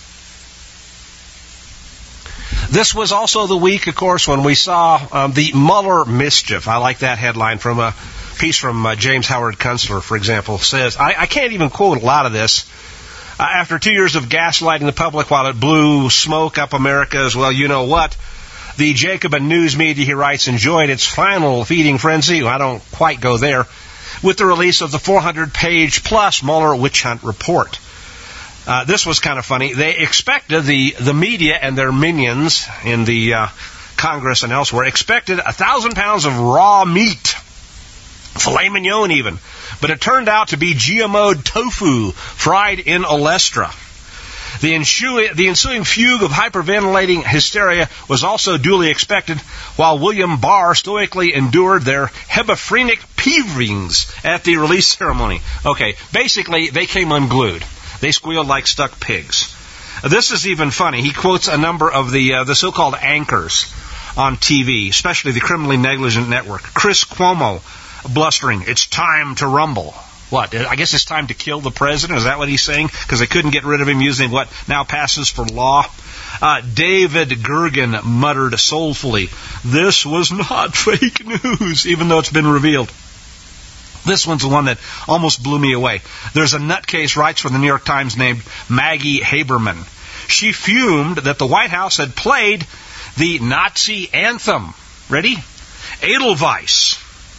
This was also the week, of course, when we saw the Mueller mischief. I like that headline from a piece from James Howard Kunstler, for example, says, I can't even quote a lot of this. After 2 years of gaslighting the public while it blew smoke up America's, well, you know what, the Jacobin news media, he writes, enjoyed its final feeding frenzy. I don't quite go there. With the release of the 400-page plus Mueller witch hunt report. This was kind of funny. They expected, the media and their minions in the Congress and elsewhere, expected 1,000 pounds of raw meat, filet mignon even. But it turned out to be GMO'd tofu fried in Olestra. The ensuing fugue of hyperventilating hysteria was also duly expected, while William Barr stoically endured their hebephrenic peevings at the release ceremony. Okay, basically, they came unglued. They squealed like stuck pigs. This is even funny. He quotes a number of the so-called anchors on TV, especially the criminally negligent network. Chris Cuomo blustering, it's time to rumble. What? I guess it's time to kill the president? Is that what he's saying? Because they couldn't get rid of him using what now passes for law? David Gergen muttered soulfully, this was not fake news, even though it's been revealed. This one's the one that almost blew me away. There's a nutcase writes for the New York Times named Maggie Haberman. She fumed that the White House had played the Nazi anthem. Ready? Edelweiss.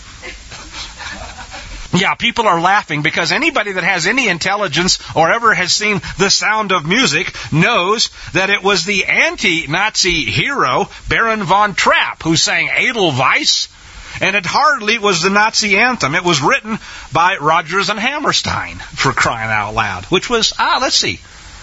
Yeah, people are laughing because anybody that has any intelligence or ever has seen The Sound of Music knows that it was the anti-Nazi hero, Baron von Trapp, who sang Edelweiss. And it hardly was the Nazi anthem. It was written by Rodgers and Hammerstein, for crying out loud. Which was, let's see.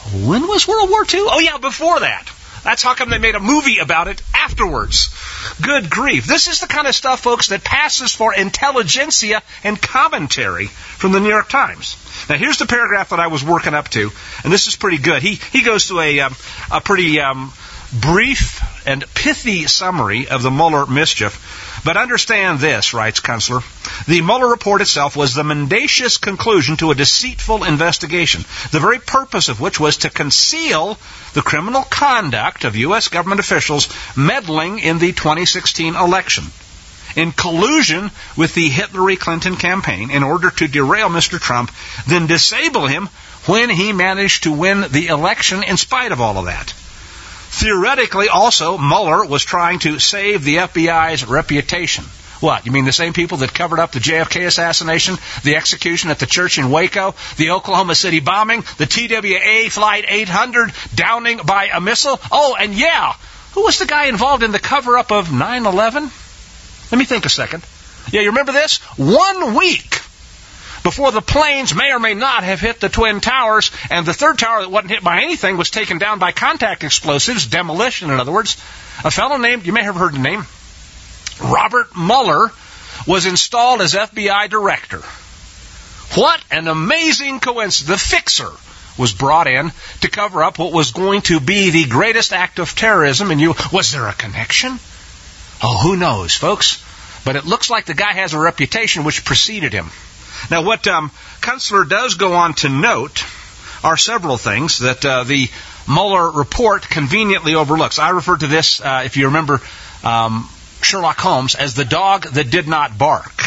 When was World War II? Oh, yeah, before that. That's how come they made a movie about it afterwards. Good grief. This is the kind of stuff, folks, that passes for intelligentsia and commentary from the New York Times. Now, here's the paragraph that I was working up to, and this is pretty good. He goes to a pretty brief and pithy summary of the Mueller mischief. But understand this, writes Kunstler, the Mueller report itself was the mendacious conclusion to a deceitful investigation, the very purpose of which was to conceal the criminal conduct of U.S. government officials meddling in the 2016 election, in collusion with the Hillary-Clinton campaign in order to derail Mr. Trump, then disable him when he managed to win the election in spite of all of that. Theoretically, also, Mueller was trying to save the FBI's reputation. What? You mean the same people that covered up the JFK assassination, the execution at the church in Waco, the Oklahoma City bombing, the TWA Flight 800 downing by a missile? Oh, and yeah, who was the guy involved in the cover-up of 9/11? Let me think a second. Yeah, you remember this? 1 week before the planes may or may not have hit the Twin Towers, and the third tower that wasn't hit by anything was taken down by contact explosives, demolition in other words, a fellow named, you may have heard the name, Robert Mueller was installed as FBI director. What an amazing coincidence. The fixer was brought in to cover up what was going to be the greatest act of terrorism in you. Was there a connection? Oh, who knows, folks? But it looks like the guy has a reputation which preceded him. Now, what Kunstler does go on to note are several things that the Mueller report conveniently overlooks. I refer to this, if you remember, Sherlock Holmes, as the dog that did not bark.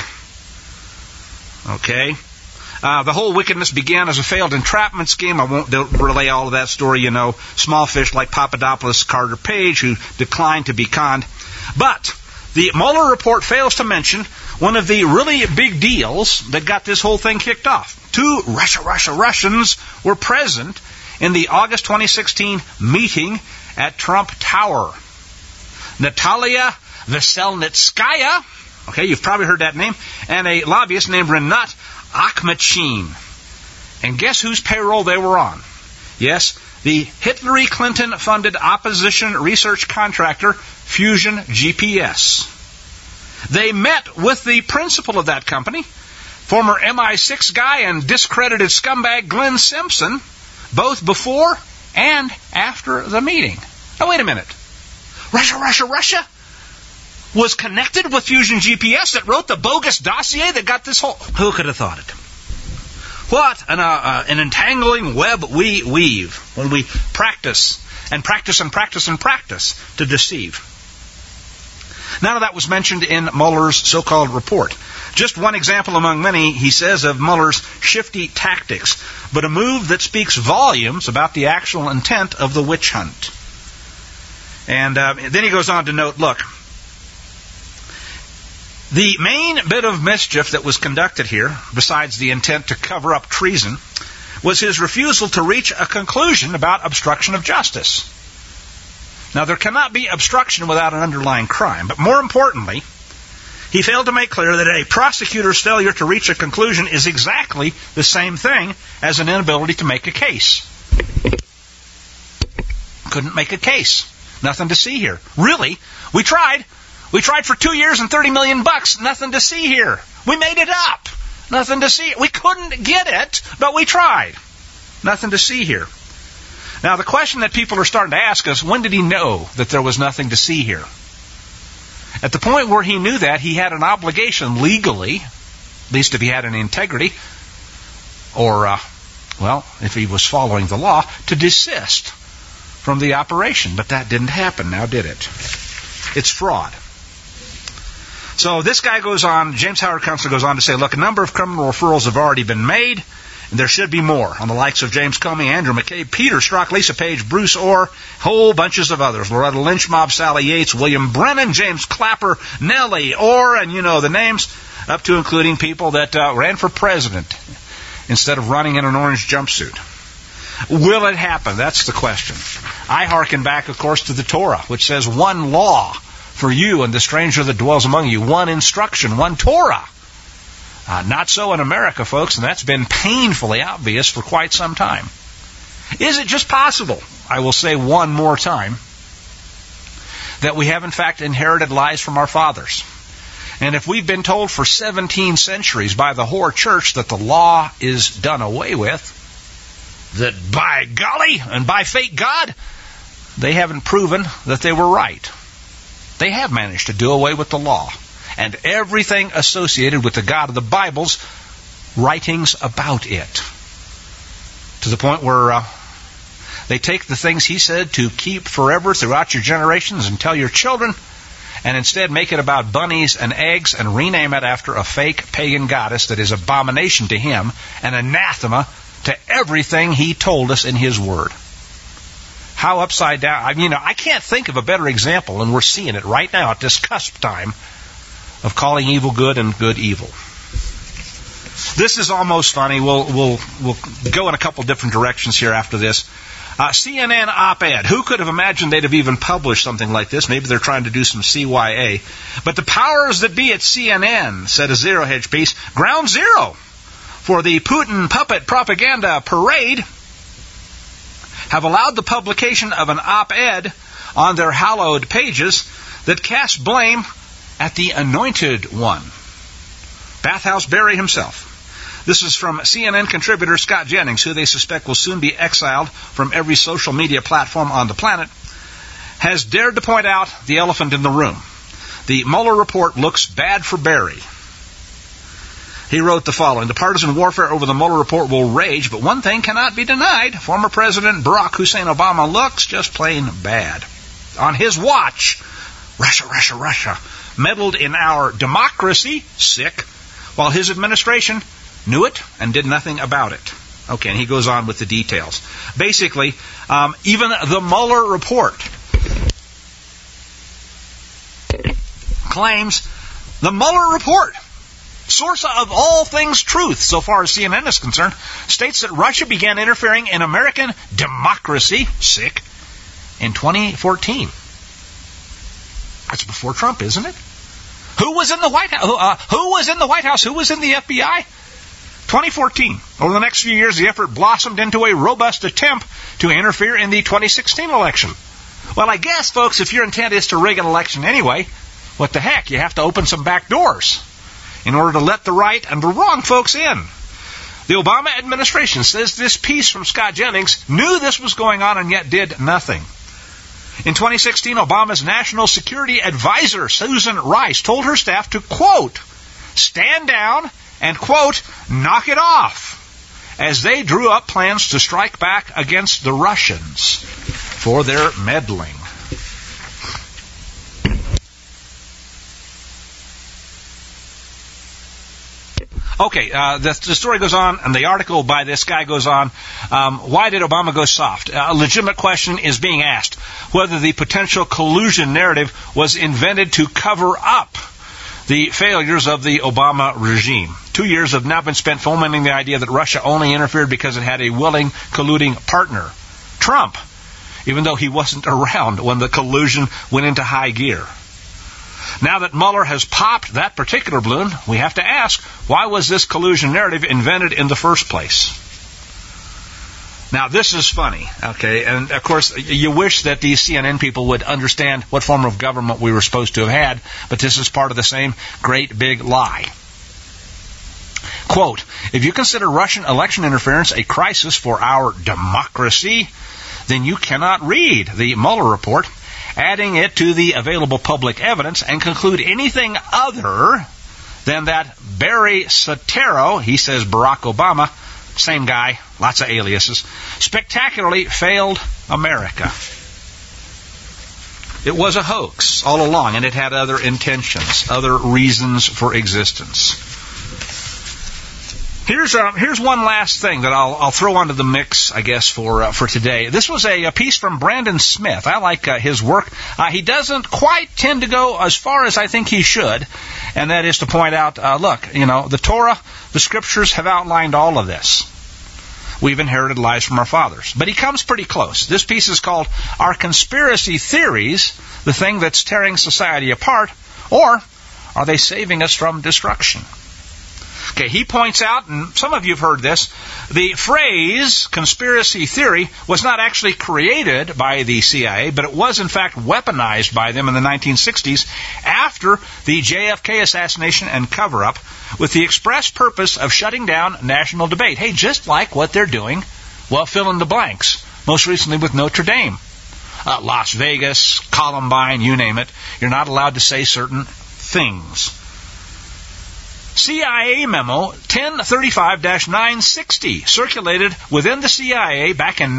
Okay? The whole wickedness began as a failed entrapment scheme. I won't relay all of that story, you know. Small fish like Papadopoulos, Carter Page, who declined to be conned. But the Mueller report fails to mention one of the really big deals that got this whole thing kicked off. 2 Russians were present in the August 2016 meeting at Trump Tower. Natalia Veselnitskaya, okay, you've probably heard that name, and a lobbyist named Rinat Akhmetshin. And guess whose payroll they were on? Yes, the Hillary-Clinton-funded opposition research contractor, Fusion GPS. They met with the principal of that company, former MI6 guy and discredited scumbag Glenn Simpson, both before and after the meeting. Now, wait a minute. Russia was connected with Fusion GPS that wrote the bogus dossier that got this whole... Who could have thought it? What an entangling web we weave when we practice to deceive. None of that was mentioned in Mueller's so-called report. Just one example among many, he says, of Mueller's shifty tactics, but a move that speaks volumes about the actual intent of the witch hunt. And then he goes on to note, look, the main bit of mischief that was conducted here, besides the intent to cover up treason, was his refusal to reach a conclusion about obstruction of justice. Now, there cannot be obstruction without an underlying crime, but more importantly, he failed to make clear that a prosecutor's failure to reach a conclusion is exactly the same thing as an inability to make a case. Couldn't make a case. Nothing to see here. Really? We tried. We tried for 2 years and $30 million. Nothing to see here. We made it up. Nothing to see. We couldn't get it, but we tried. Nothing to see here. Now, the question that people are starting to ask is, when did he know that there was nothing to see here? At the point where he knew that, he had an obligation legally, at least if he had any integrity, or, if he was following the law, to desist from the operation. But that didn't happen now, did it? It's fraud. So this guy goes on, James Howard Kunstler goes on to say, look, a number of criminal referrals have already been made, and there should be more on the likes of James Comey, Andrew McCabe, Peter Strzok, Lisa Page, Bruce Orr, whole bunches of others, Loretta Lynch Mob, Sally Yates, William Brennan, James Clapper, Nellie Orr, and you know the names, up to including people that ran for president instead of running in an orange jumpsuit. Will it happen? That's the question. I hearken back, of course, to the Torah, which says one law for you and the stranger that dwells among you, one instruction, one Torah. Not so in America, folks, and that's been painfully obvious for quite some time. Is it just possible, I will say one more time, that we have in fact inherited lies from our fathers? And if we've been told for 17 centuries by the whore church that the law is done away with, that by golly and by fake God, they haven't proven that they were right. They have managed to do away with the law and everything associated with the God of the Bible's writings about it, to the point where they take the things he said to keep forever throughout your generations and tell your children, and instead make it about bunnies and eggs and rename it after a fake pagan goddess that is abomination to him and anathema to everything he told us in his word. How upside down. I can't think of a better example, and we're seeing it right now at this cusp time of calling evil good and good evil. This is almost funny. We'll go in a couple different directions here after this. CNN op-ed. Who could have imagined they'd have even published something like this? Maybe they're trying to do some CYA. But the powers that be at CNN, said a Zero Hedge piece, ground zero for the Putin puppet propaganda parade, have allowed the publication of an op-ed on their hallowed pages that casts blame at the anointed one, Bathhouse Barry himself. This is from CNN contributor Scott Jennings, who they suspect will soon be exiled from every social media platform on the planet, has dared to point out the elephant in the room. The Mueller report looks bad for Barry. He wrote the following: the partisan warfare over the Mueller report will rage, but one thing cannot be denied. Former President Barack Hussein Obama looks just plain bad. On his watch, Russia meddled in our democracy, sick, while his administration knew it and did nothing about it. Okay, and he goes on with the details. Basically, even the Mueller report claims the Mueller report, source of all things truth, so far as CNN is concerned, states that Russia began interfering in American democracy, sick, in 2014. That's before Trump, isn't it? Who was in the White House? Who was in the White House? Who was in the FBI? 2014. Over the next few years, the effort blossomed into a robust attempt to interfere in the 2016 election. Well, I guess, folks, if your intent is to rig an election anyway, what the heck? You have to open some back doors in order to let the right and the wrong folks in. The Obama administration, says this piece from Scott Jennings, knew this was going on and yet did nothing. In 2016, Obama's National Security Advisor, Susan Rice, told her staff to, quote, stand down and, quote, knock it off, as they drew up plans to strike back against the Russians for their meddling. Okay, the story goes on, and the article by this guy goes on. Why did Obama go soft? A legitimate question is being asked, whether the potential collusion narrative was invented to cover up the failures of the Obama regime. 2 years have now been spent fomenting the idea that Russia only interfered because it had a willing, colluding partner, Trump, even though he wasn't around when the collusion went into high gear. Now that Mueller has popped that particular balloon, we have to ask, why was this collusion narrative invented in the first place? Now, this is funny, okay? And, of course, you wish that these CNN people would understand what form of government we were supposed to have had, but this is part of the same great big lie. Quote, if you consider Russian election interference a crisis for our democracy, then you cannot read the Mueller report, adding it to the available public evidence, and conclude anything other than that Barry Soetoro, he says Barack Obama, same guy, lots of aliases, spectacularly failed America. It was a hoax all along, and it had other intentions, other reasons for existence. Here's one last thing that I'll throw onto the mix, I guess, for today. This was a piece from Brandon Smith. I like his work. He doesn't quite tend to go as far as I think he should, and that is to point out, look, the Torah, the Scriptures have outlined all of this. We've inherited lies from our fathers. But he comes pretty close. This piece is called Are Conspiracy Theories the Thing That's Tearing Society Apart, or Are They Saving Us from Destruction? Okay, he points out, and some of you have heard this, the phrase conspiracy theory was not actually created by the CIA, but it was in fact weaponized by them in the 1960s after the JFK assassination and cover-up with the express purpose of shutting down national debate. Hey, just like what they're doing, well, fill in the blanks, most recently with Notre Dame. Las Vegas, Columbine, you name it, you're not allowed to say certain things. CIA memo 1035-960 circulated within the CIA back in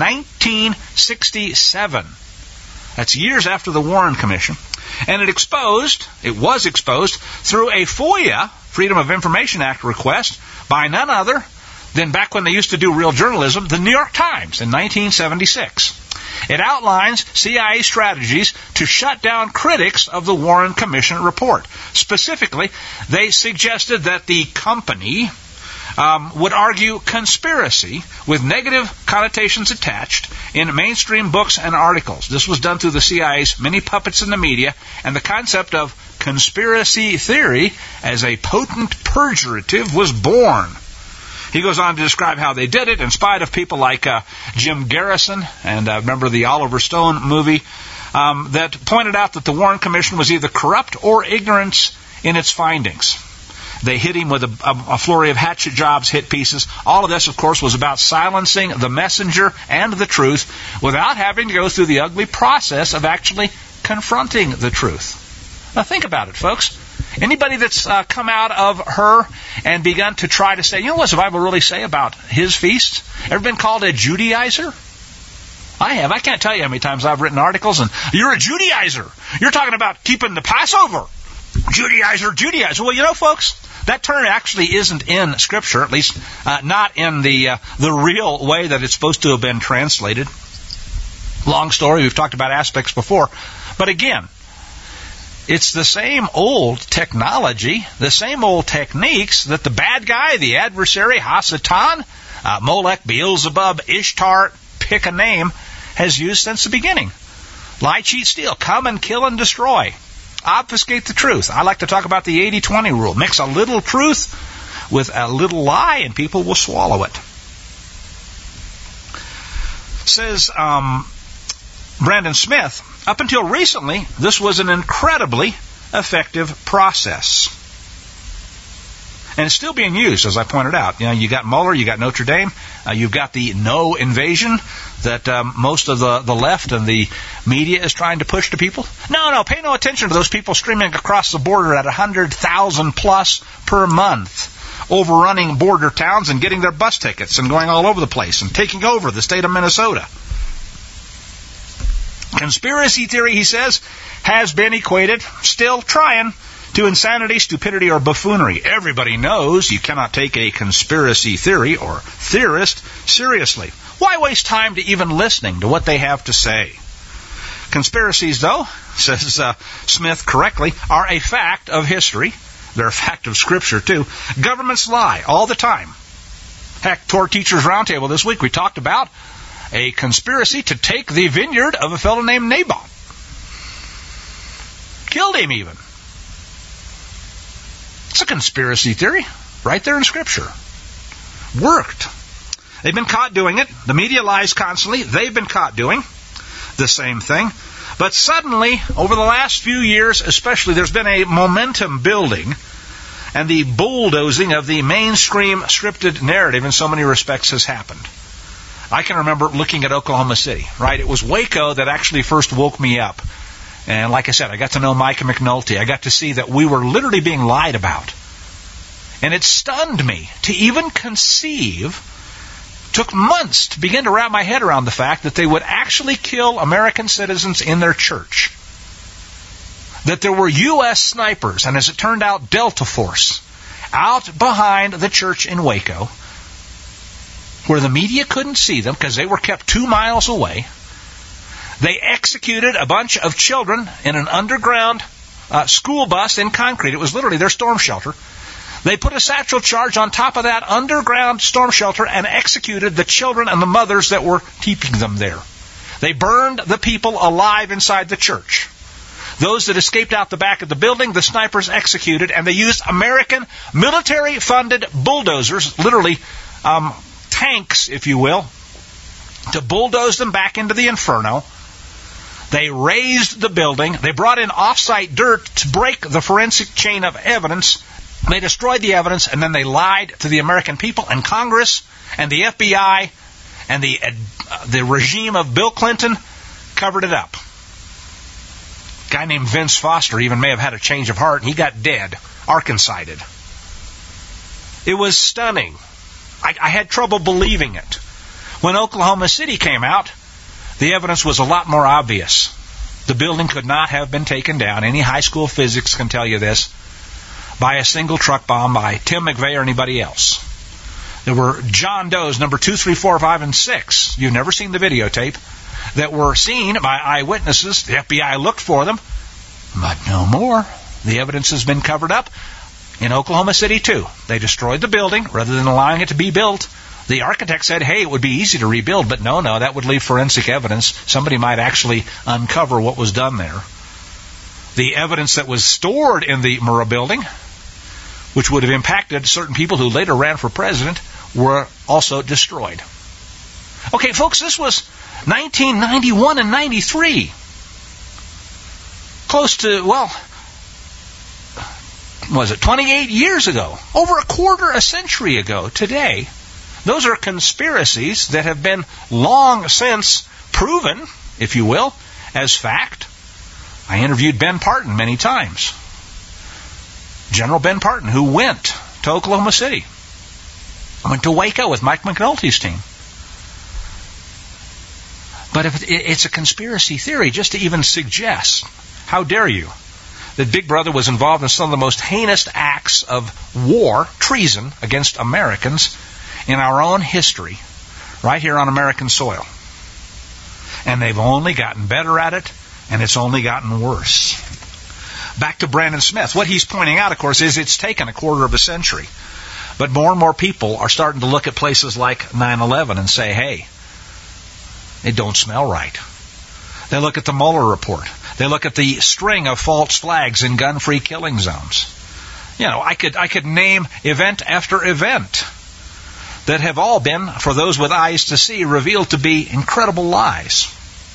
1967. That's years after the Warren Commission. And it was exposed through a FOIA, Freedom of Information Act request, by none other than back when they used to do real journalism, the New York Times in 1976. It outlines CIA strategies to shut down critics of the Warren Commission report. Specifically, they suggested that the company would argue conspiracy with negative connotations attached in mainstream books and articles. This was done through the CIA's many puppets in the media, and the concept of conspiracy theory as a potent purgative was born. He goes on to describe how they did it in spite of people like Jim Garrison, and remember the Oliver Stone movie, that pointed out that the Warren Commission was either corrupt or ignorant in its findings. They hit him with a flurry of hatchet jobs, hit pieces. All of this, of course, was about silencing the messenger and the truth without having to go through the ugly process of actually confronting the truth. Now think about it, folks. Anybody that's come out of her and begun to try to say, you know, what does the Bible really say about his feast? Ever been called a Judaizer? I have. I can't tell you how many times I've written articles, and you're a Judaizer. You're talking about keeping the Passover. Judaizer. Well, you know, folks, that term actually isn't in Scripture, at least not in the real way that it's supposed to have been translated. Long story. We've talked about aspects before. But again, it's the same old technology, the same old techniques that the bad guy, the adversary, Hasatan, Molech, Beelzebub, Ishtar, pick a name, has used since the beginning. Lie, cheat, steal, come and kill and destroy. Obfuscate the truth. I like to talk about the 80-20 rule. Mix a little truth with a little lie and people will swallow it. Says Brandon Smith, up until recently, this was an incredibly effective process. And it's still being used, as I pointed out. You know, you got Mueller, you got Notre Dame, you've got the no invasion that most of the left and the media is trying to push to people. No, pay no attention to those people streaming across the border at 100,000 plus per month, overrunning border towns and getting their bus tickets and going all over the place and taking over the state of Minnesota. Conspiracy theory, he says, has been equated, still trying, to insanity, stupidity, or buffoonery. Everybody knows you cannot take a conspiracy theory or theorist seriously. Why waste time to even listening to what they have to say? Conspiracies, though, says Smith correctly, are a fact of history. They're a fact of Scripture, too. Governments lie all the time. Heck, Torah Teachers Roundtable this week, we talked about a conspiracy to take the vineyard of a fellow named Naboth. Killed him even. It's a conspiracy theory right there in Scripture. Worked. They've been caught doing it. The media lies constantly. They've been caught doing the same thing. But suddenly, over the last few years especially, there's been a momentum building and the bulldozing of the mainstream scripted narrative in so many respects has happened. I can remember looking at Oklahoma City, right? It was Waco that actually first woke me up. And like I said, I got to know Micah McNulty. I got to see that we were literally being lied about. And it stunned me to even conceive, took months to begin to wrap my head around the fact that they would actually kill American citizens in their church. That there were U.S. snipers, and as it turned out, Delta Force, out behind the church in Waco, where the media couldn't see them because they were kept 2 miles away. They executed a bunch of children in an underground school bus in concrete. It was literally their storm shelter. They put a satchel charge on top of that underground storm shelter and executed the children and the mothers that were keeping them there. They burned the people alive inside the church. Those that escaped out the back of the building, the snipers executed, and they used American military-funded bulldozers, literally tanks, if you will, to bulldoze them back into the inferno. They razed the building. They brought in off-site dirt to break the forensic chain of evidence. They destroyed the evidence, and then they lied to the American people and Congress and the FBI, and the regime of Bill Clinton covered it up. A guy named Vince Foster even may have had a change of heart, and he got dead, Arkancided. It was stunning. I had trouble believing it. When Oklahoma City came out, the evidence was a lot more obvious. The building could not have been taken down. Any high school physics can tell you this. By a single truck bomb by Tim McVeigh or anybody else. There were John Does, number 2, 3, 4, 5, and 6. You've never seen the videotape. That were seen by eyewitnesses. The FBI looked for them. But no more. The evidence has been covered up. In Oklahoma City, too. They destroyed the building rather than allowing it to be built. The architect said, hey, it would be easy to rebuild, but no, that would leave forensic evidence. Somebody might actually uncover what was done there. The evidence that was stored in the Murrah building, which would have impacted certain people who later ran for president, were also destroyed. Okay, folks, this was 1991 and 93. Close to, 28 years ago? Over a quarter a century ago today. Those are conspiracies that have been long since proven, if you will, as fact. I interviewed Ben Parton many times. General Ben Parton, who went to Oklahoma City. Went to Waco with Mike McNulty's team. But if it's a conspiracy theory just to even suggest, how dare you, that Big Brother was involved in some of the most heinous acts of war, treason against Americans in our own history, right here on American soil. And they've only gotten better at it, and it's only gotten worse. Back to Brandon Smith. What he's pointing out, of course, is it's taken a quarter of a century. But more and more people are starting to look at places like 9/11 and say, hey, it don't smell right. They look at the Mueller report. They look at the string of false flags in gun-free killing zones. You know, I could name event after event that have all been, for those with eyes to see, revealed to be incredible lies.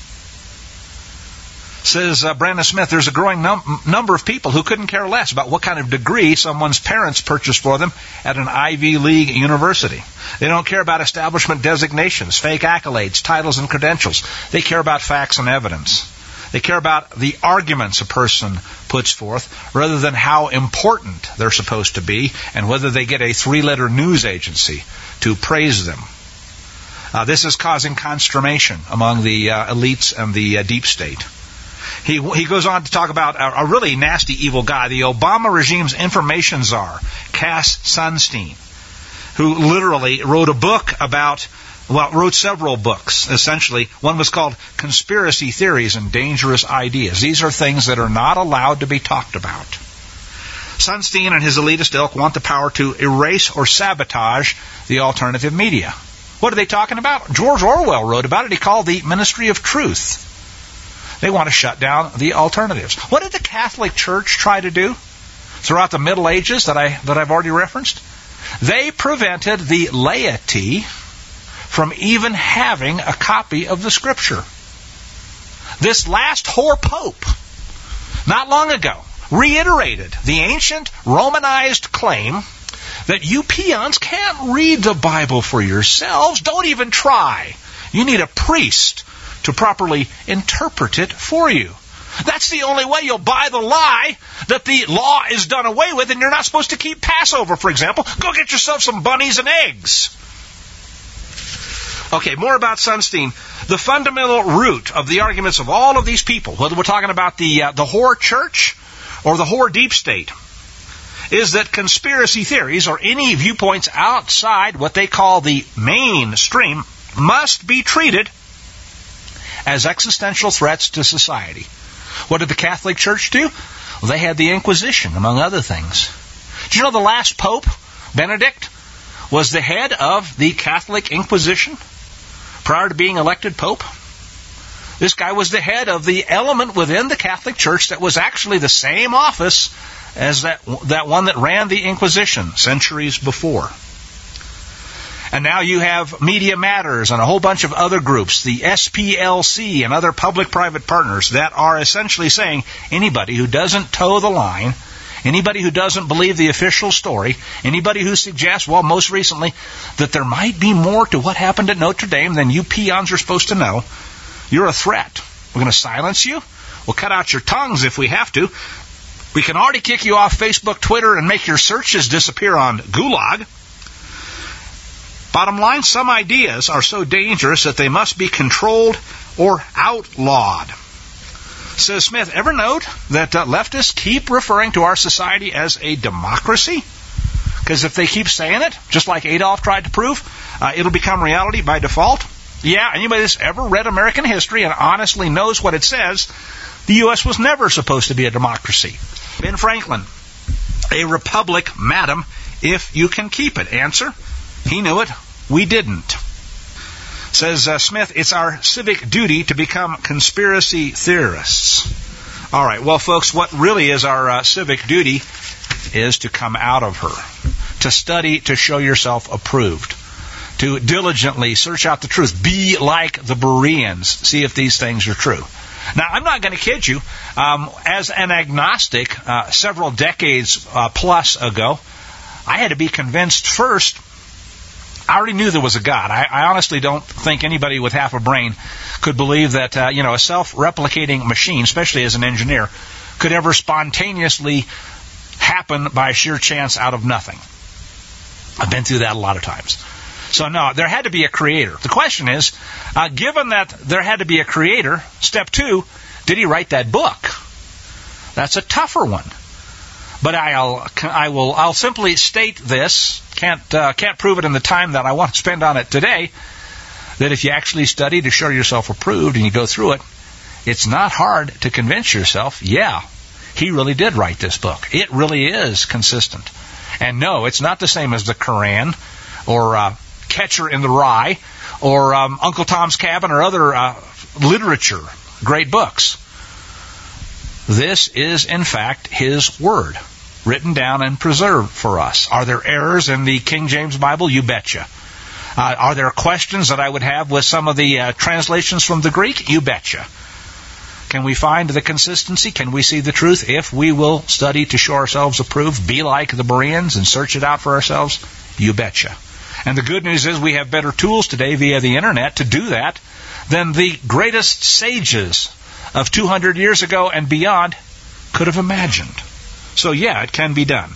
Says Brandon Smith, there's a growing number of people who couldn't care less about what kind of degree someone's parents purchased for them at an Ivy League university. They don't care about establishment designations, fake accolades, titles, and credentials. They care about facts and evidence. They care about the arguments a person puts forth rather than how important they're supposed to be and whether they get a 3-letter news agency to praise them. This is causing consternation among the elites and the deep state. He goes on to talk about a really nasty, evil guy, the Obama regime's information czar, Cass Sunstein, who literally wrote a book about, wrote several books, essentially. One was called Conspiracy Theories and Dangerous Ideas. These are things that are not allowed to be talked about. Sunstein and his elitist ilk want the power to erase or sabotage the alternative media. What are they talking about? George Orwell wrote about it. He called the Ministry of Truth. They want to shut down the alternatives. What did the Catholic Church try to do throughout the Middle Ages that I've already referenced? They prevented the laity from even having a copy of the Scripture. This last whore pope, not long ago, reiterated the ancient Romanized claim that you peons can't read the Bible for yourselves. Don't even try. You need a priest to properly interpret it for you. That's the only way you'll buy the lie that the law is done away with and you're not supposed to keep Passover, for example. Go get yourself some bunnies and eggs. Okay, more about Sunstein. The fundamental root of the arguments of all of these people, whether we're talking about the whore church or the whore deep state, is that conspiracy theories or any viewpoints outside what they call the mainstream must be treated as existential threats to society. What did the Catholic Church do? Well, they had the Inquisition, among other things. Did you know the last Pope, Benedict, was the head of the Catholic Inquisition prior to being elected Pope? This guy was the head of the element within the Catholic Church that was actually the same office as that one that ran the Inquisition centuries before. And now you have Media Matters and a whole bunch of other groups, the SPLC and other public-private partners that are essentially saying anybody who doesn't toe the line, anybody who doesn't believe the official story, anybody who suggests, well, most recently, that there might be more to what happened at Notre Dame than you peons are supposed to know, you're a threat. We're going to silence you. We'll cut out your tongues if we have to. We can already kick you off Facebook, Twitter, and make your searches disappear on Gulag. Bottom line, some ideas are so dangerous that they must be controlled or outlawed. Says Smith, ever note that leftists keep referring to our society as a democracy? Because if they keep saying it, just like Adolf tried to prove, it'll become reality by default. Yeah, anybody that's ever read American history and honestly knows what it says, the U.S. was never supposed to be a democracy. Ben Franklin, a republic, madam, if you can keep it. Answer, he knew it, we didn't. Says Smith, it's our civic duty to become conspiracy theorists. All right, well, folks, what really is our civic duty is to come out of her, to study, to show yourself approved, to diligently search out the truth. Be like the Bereans. See if these things are true. Now, I'm not going to kid you. As an agnostic, several decades plus ago, I had to be convinced first. I already knew there was a God. I honestly don't think anybody with half a brain could believe that a self-replicating machine, especially as an engineer, could ever spontaneously happen by sheer chance out of nothing. I've been through that a lot of times. So no, there had to be a creator. The question is, given that there had to be a creator, step 2, did he write that book? That's a tougher one. But I'll simply state this. Can't prove it in the time that I want to spend on it today. That if you actually study to show yourself approved and you go through it, it's not hard to convince yourself, yeah, he really did write this book. It really is consistent. And no, it's not the same as the Quran or Catcher in the Rye or Uncle Tom's Cabin or other literature, great books. This is, in fact, his word, written down and preserved for us. Are there errors in the King James Bible? You betcha. Are there questions that I would have with some of the translations from the Greek? You betcha. Can we find the consistency? Can we see the truth? If we will study to show ourselves approved, be like the Bereans and search it out for ourselves, you betcha. And the good news is we have better tools today via the internet to do that than the greatest sages of 200 years ago and beyond could have imagined. So yeah, it can be done.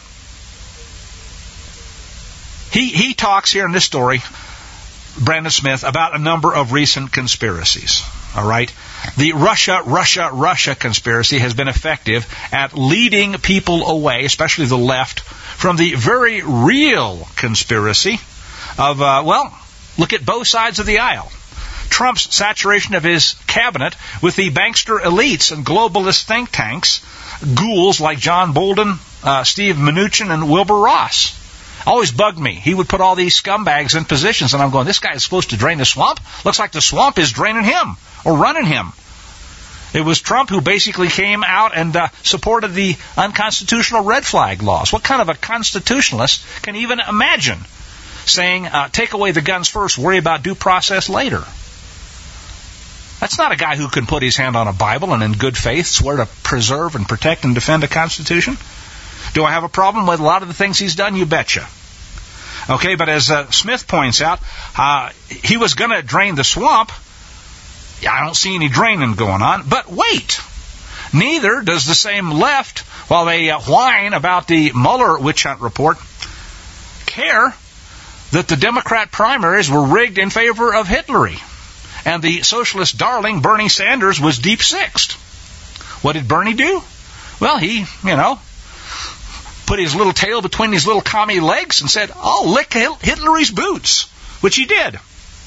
He talks here in this story, Brandon Smith, about a number of recent conspiracies. All right? The Russia conspiracy has been effective at leading people away, especially the left, from the very real conspiracy of, look at both sides of the aisle. Trump's saturation of his cabinet with the bankster elites and globalist think tanks, ghouls like John Bolden, Steve Mnuchin, and Wilbur Ross. Always bugged me. He would put all these scumbags in positions, and I'm going, this guy is supposed to drain the swamp? Looks like the swamp is draining him or running him. It was Trump who basically came out and supported the unconstitutional red flag laws. What kind of a constitutionalist can even imagine saying, take away the guns first, worry about due process later? That's not a guy who can put his hand on a Bible and in good faith swear to preserve and protect and defend a Constitution. Do I have a problem with a lot of the things he's done? You betcha. Okay, but as Smith points out, he was going to drain the swamp. Yeah, I don't see any draining going on. But wait, neither does the same left, while they whine about the Mueller witch hunt report, care that the Democrat primaries were rigged in favor of Hillary. And the socialist darling, Bernie Sanders, was deep sixed. What did Bernie do? Well, he, put his little tail between his little commie legs and said, I'll lick Hillary's boots, which he did.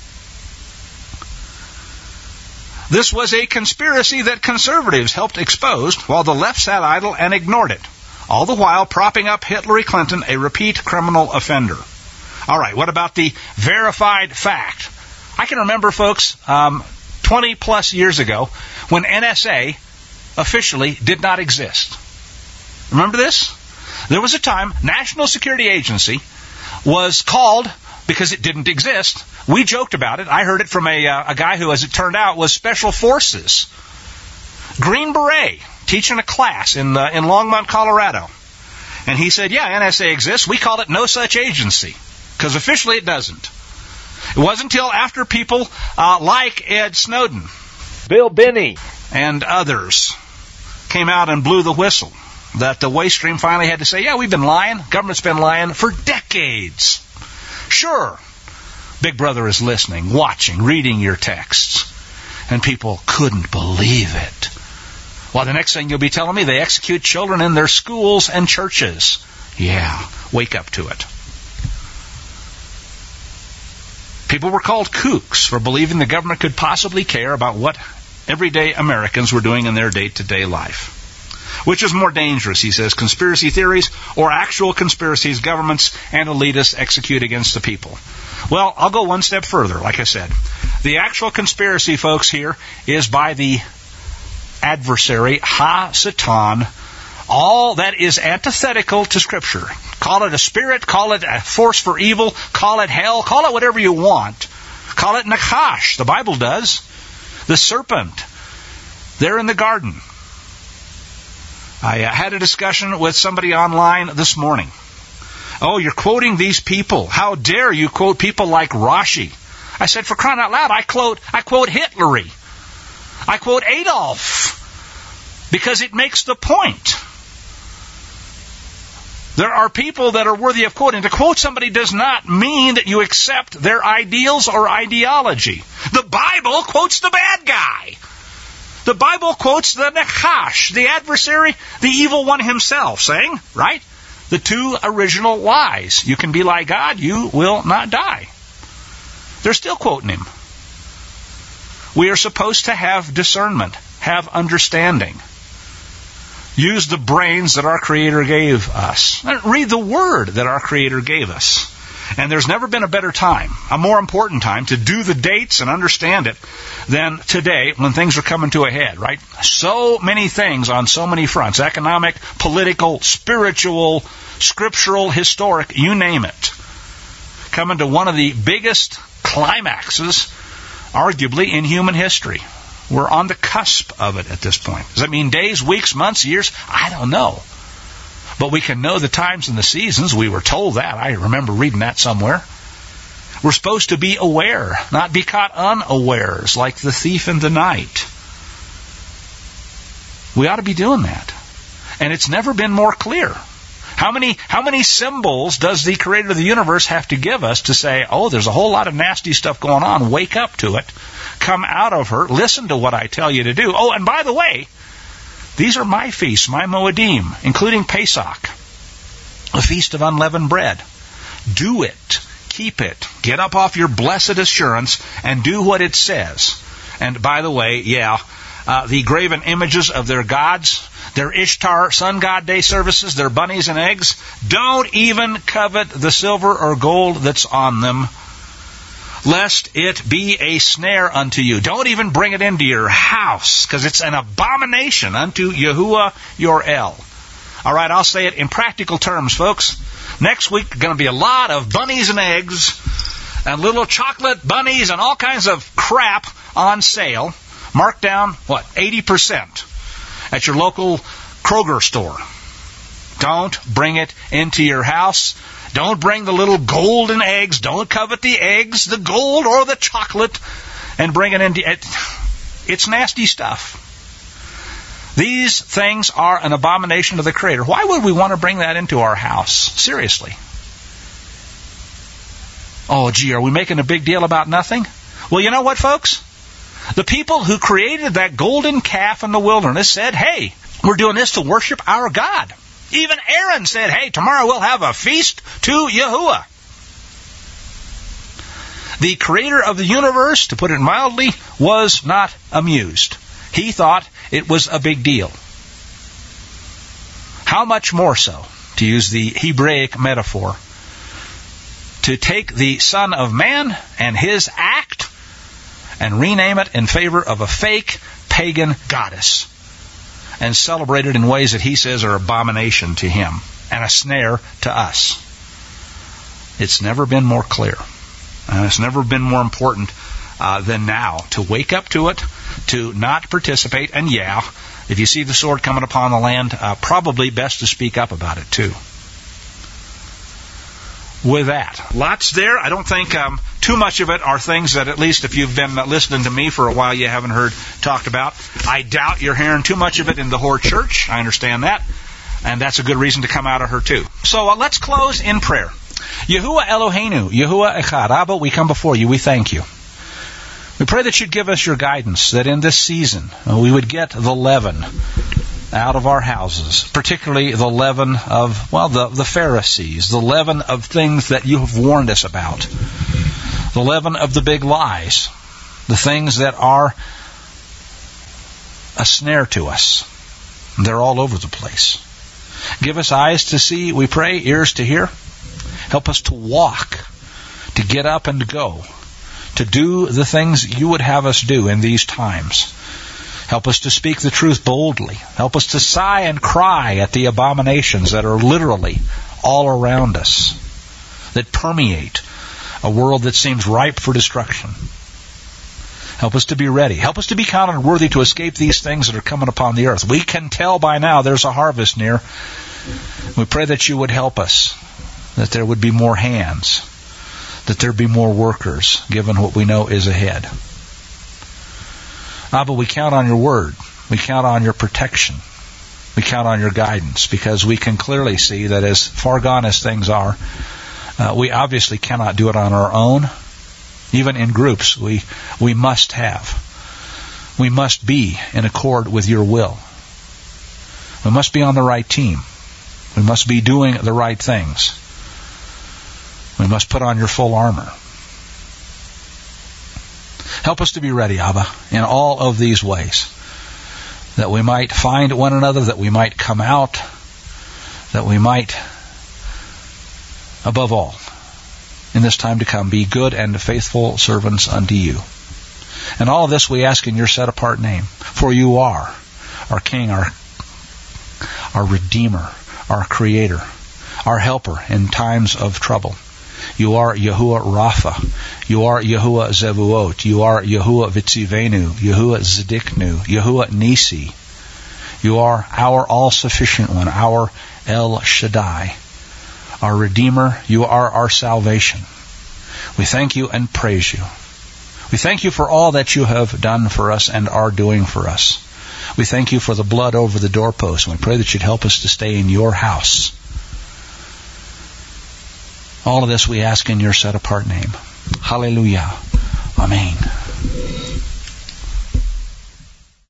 This was a conspiracy that conservatives helped expose while the left sat idle and ignored it, all the while propping up Hillary Clinton, a repeat criminal offender. All right, what about the verified fact? I can remember, folks, 20 20 plus years ago when NSA officially did not exist. Remember this? There was a time National Security Agency was called because it didn't exist. We joked about it. I heard it from a guy who, as it turned out, was Special Forces. Green Beret, teaching a class in Longmont, Colorado. And he said, yeah, NSA exists. We call it no such agency, because officially it doesn't. It wasn't until after people like Ed Snowden, Bill Binney, and others came out and blew the whistle that the waste stream finally had to say, yeah, we've been lying. Government's been lying for decades. Sure, Big Brother is listening, watching, reading your texts. And people couldn't believe it. Well, the next thing you'll be telling me, they execute children in their schools and churches. Yeah, wake up to it. People were called kooks for believing the government could possibly care about what everyday Americans were doing in their day-to-day life. Which is more dangerous, he says, conspiracy theories or actual conspiracies governments and elitists execute against the people? Well, I'll go one step further, like I said. The actual conspiracy, folks, here is by the adversary, Ha-Satan, all that is antithetical to Scripture. Call it a spirit, call it a force for evil, call it hell, call it whatever you want. Call it Nachash, the Bible does. The serpent, there in the garden. I had a discussion with somebody online this morning. Oh, you're quoting these people. How dare you quote people like Rashi? I said, for crying out loud, I quote Hitlery. I quote Adolf. Because it makes the point. There are people that are worthy of quoting. To quote somebody does not mean that you accept their ideals or ideology. The Bible quotes the bad guy. The Bible quotes the Nachash, the adversary, the evil one himself, saying, right, the two original lies. You can be like God, you will not die. They're still quoting him. We are supposed to have discernment, have understanding. Use the brains that our Creator gave us. Read the Word that our Creator gave us. And there's never been a better time, a more important time, to do the dates and understand it than today when things are coming to a head, right? So many things on so many fronts, economic, political, spiritual, scriptural, historic, you name it, coming to one of the biggest climaxes, arguably, in human history. We're on the cusp of it at this point. Does that mean days, weeks, months, years? I don't know. But we can know the times and the seasons. We were told that. I remember reading that somewhere. We're supposed to be aware, not be caught unawares, like the thief in the night. We ought to be doing that. And it's never been more clear. How many symbols does the Creator of the universe have to give us to say, oh, there's a whole lot of nasty stuff going on. Wake up to it. Come out of her. Listen to what I tell you to do. Oh, and by the way, these are my feasts, my Moedim, including Pesach, the Feast of Unleavened Bread. Do it. Keep it. Get up off your blessed assurance and do what it says. And by the way, the graven images of their gods, their Ishtar sun god day services, their bunnies and eggs, don't even covet the silver or gold that's on them, lest it be a snare unto you. Don't even bring it into your house, because it's an abomination unto Yahuwah your El. All right, I'll say it in practical terms, folks. Next week, going to be a lot of bunnies and eggs and little chocolate bunnies and all kinds of crap on sale. Marked down, 80% at your local Kroger store. Don't bring it into your house. Don't bring the little golden eggs. Don't covet the eggs, the gold, or the chocolate, and bring it into it. It's nasty stuff. These things are an abomination to the Creator. Why would we want to bring that into our house? Seriously. Oh, gee, are we making a big deal about nothing? Well, you know what, folks? The people who created that golden calf in the wilderness said, hey, we're doing this to worship our God. Even Aaron said, hey, tomorrow we'll have a feast to Yahuwah. The Creator of the universe, to put it mildly, was not amused. He thought it was a big deal. How much more so, to use the Hebraic metaphor, to take the Son of Man and his act and rename it in favor of a fake pagan goddess and celebrate it in ways that he says are abomination to him and a snare to us. It's never been more clear. And it's never been more important than now to wake up to it, to not participate, and if you see the sword coming upon the land, probably best to speak up about it too. With that, lots there. I don't think too much of it are things that, at least if you've been listening to me for a while, you haven't heard talked about. I doubt you're hearing too much of it in the Hor Church. I understand that. And that's a good reason to come out of her too. So let's close in prayer. Yahuwah Eloheinu, Yahuwah Echad, Abba, we come before you. We thank you. We pray that you'd give us your guidance, that in this season we would get the leaven out of our houses, particularly the leaven of, the Pharisees, the leaven of things that you have warned us about, the leaven of the big lies, the things that are a snare to us. They're all over the place. Give us eyes to see, we pray, ears to hear. Help us to walk, to get up and to go, to do the things you would have us do in these times. Help us to speak the truth boldly. Help us to sigh and cry at the abominations that are literally all around us, that permeate a world that seems ripe for destruction. Help us to be ready. Help us to be counted worthy to escape these things that are coming upon the earth. We can tell by now there's a harvest near. We pray that you would help us, that there would be more hands, that there be more workers, given what we know is ahead. Abba, we count on your word. We count on your protection. We count on your guidance, because we can clearly see that as far gone as things are, we obviously cannot do it on our own. Even in groups, we must have. We must be in accord with your will. We must be on the right team. We must be doing the right things. We must put on your full armor. Help us to be ready, Abba, in all of these ways, that we might find one another, that we might come out, that we might, above all, in this time to come, be good and faithful servants unto you. And all of this we ask in your set-apart name, for you are our King, our Redeemer, our Creator, our Helper in times of trouble. You are Yahuwah Rapha. You are Yahuwah Zevuot. You are Yahuwah Vitzivenu. Yahuwah Zediknu. Yahuwah Nisi. You are our all-sufficient one, our El Shaddai, our Redeemer. You are our salvation. We thank you and praise you. We thank you for all that you have done for us and are doing for us. We thank you for the blood over the doorpost, and we pray that you'd help us to stay in your house. All of this we ask in your set-apart name. Hallelujah. Amen.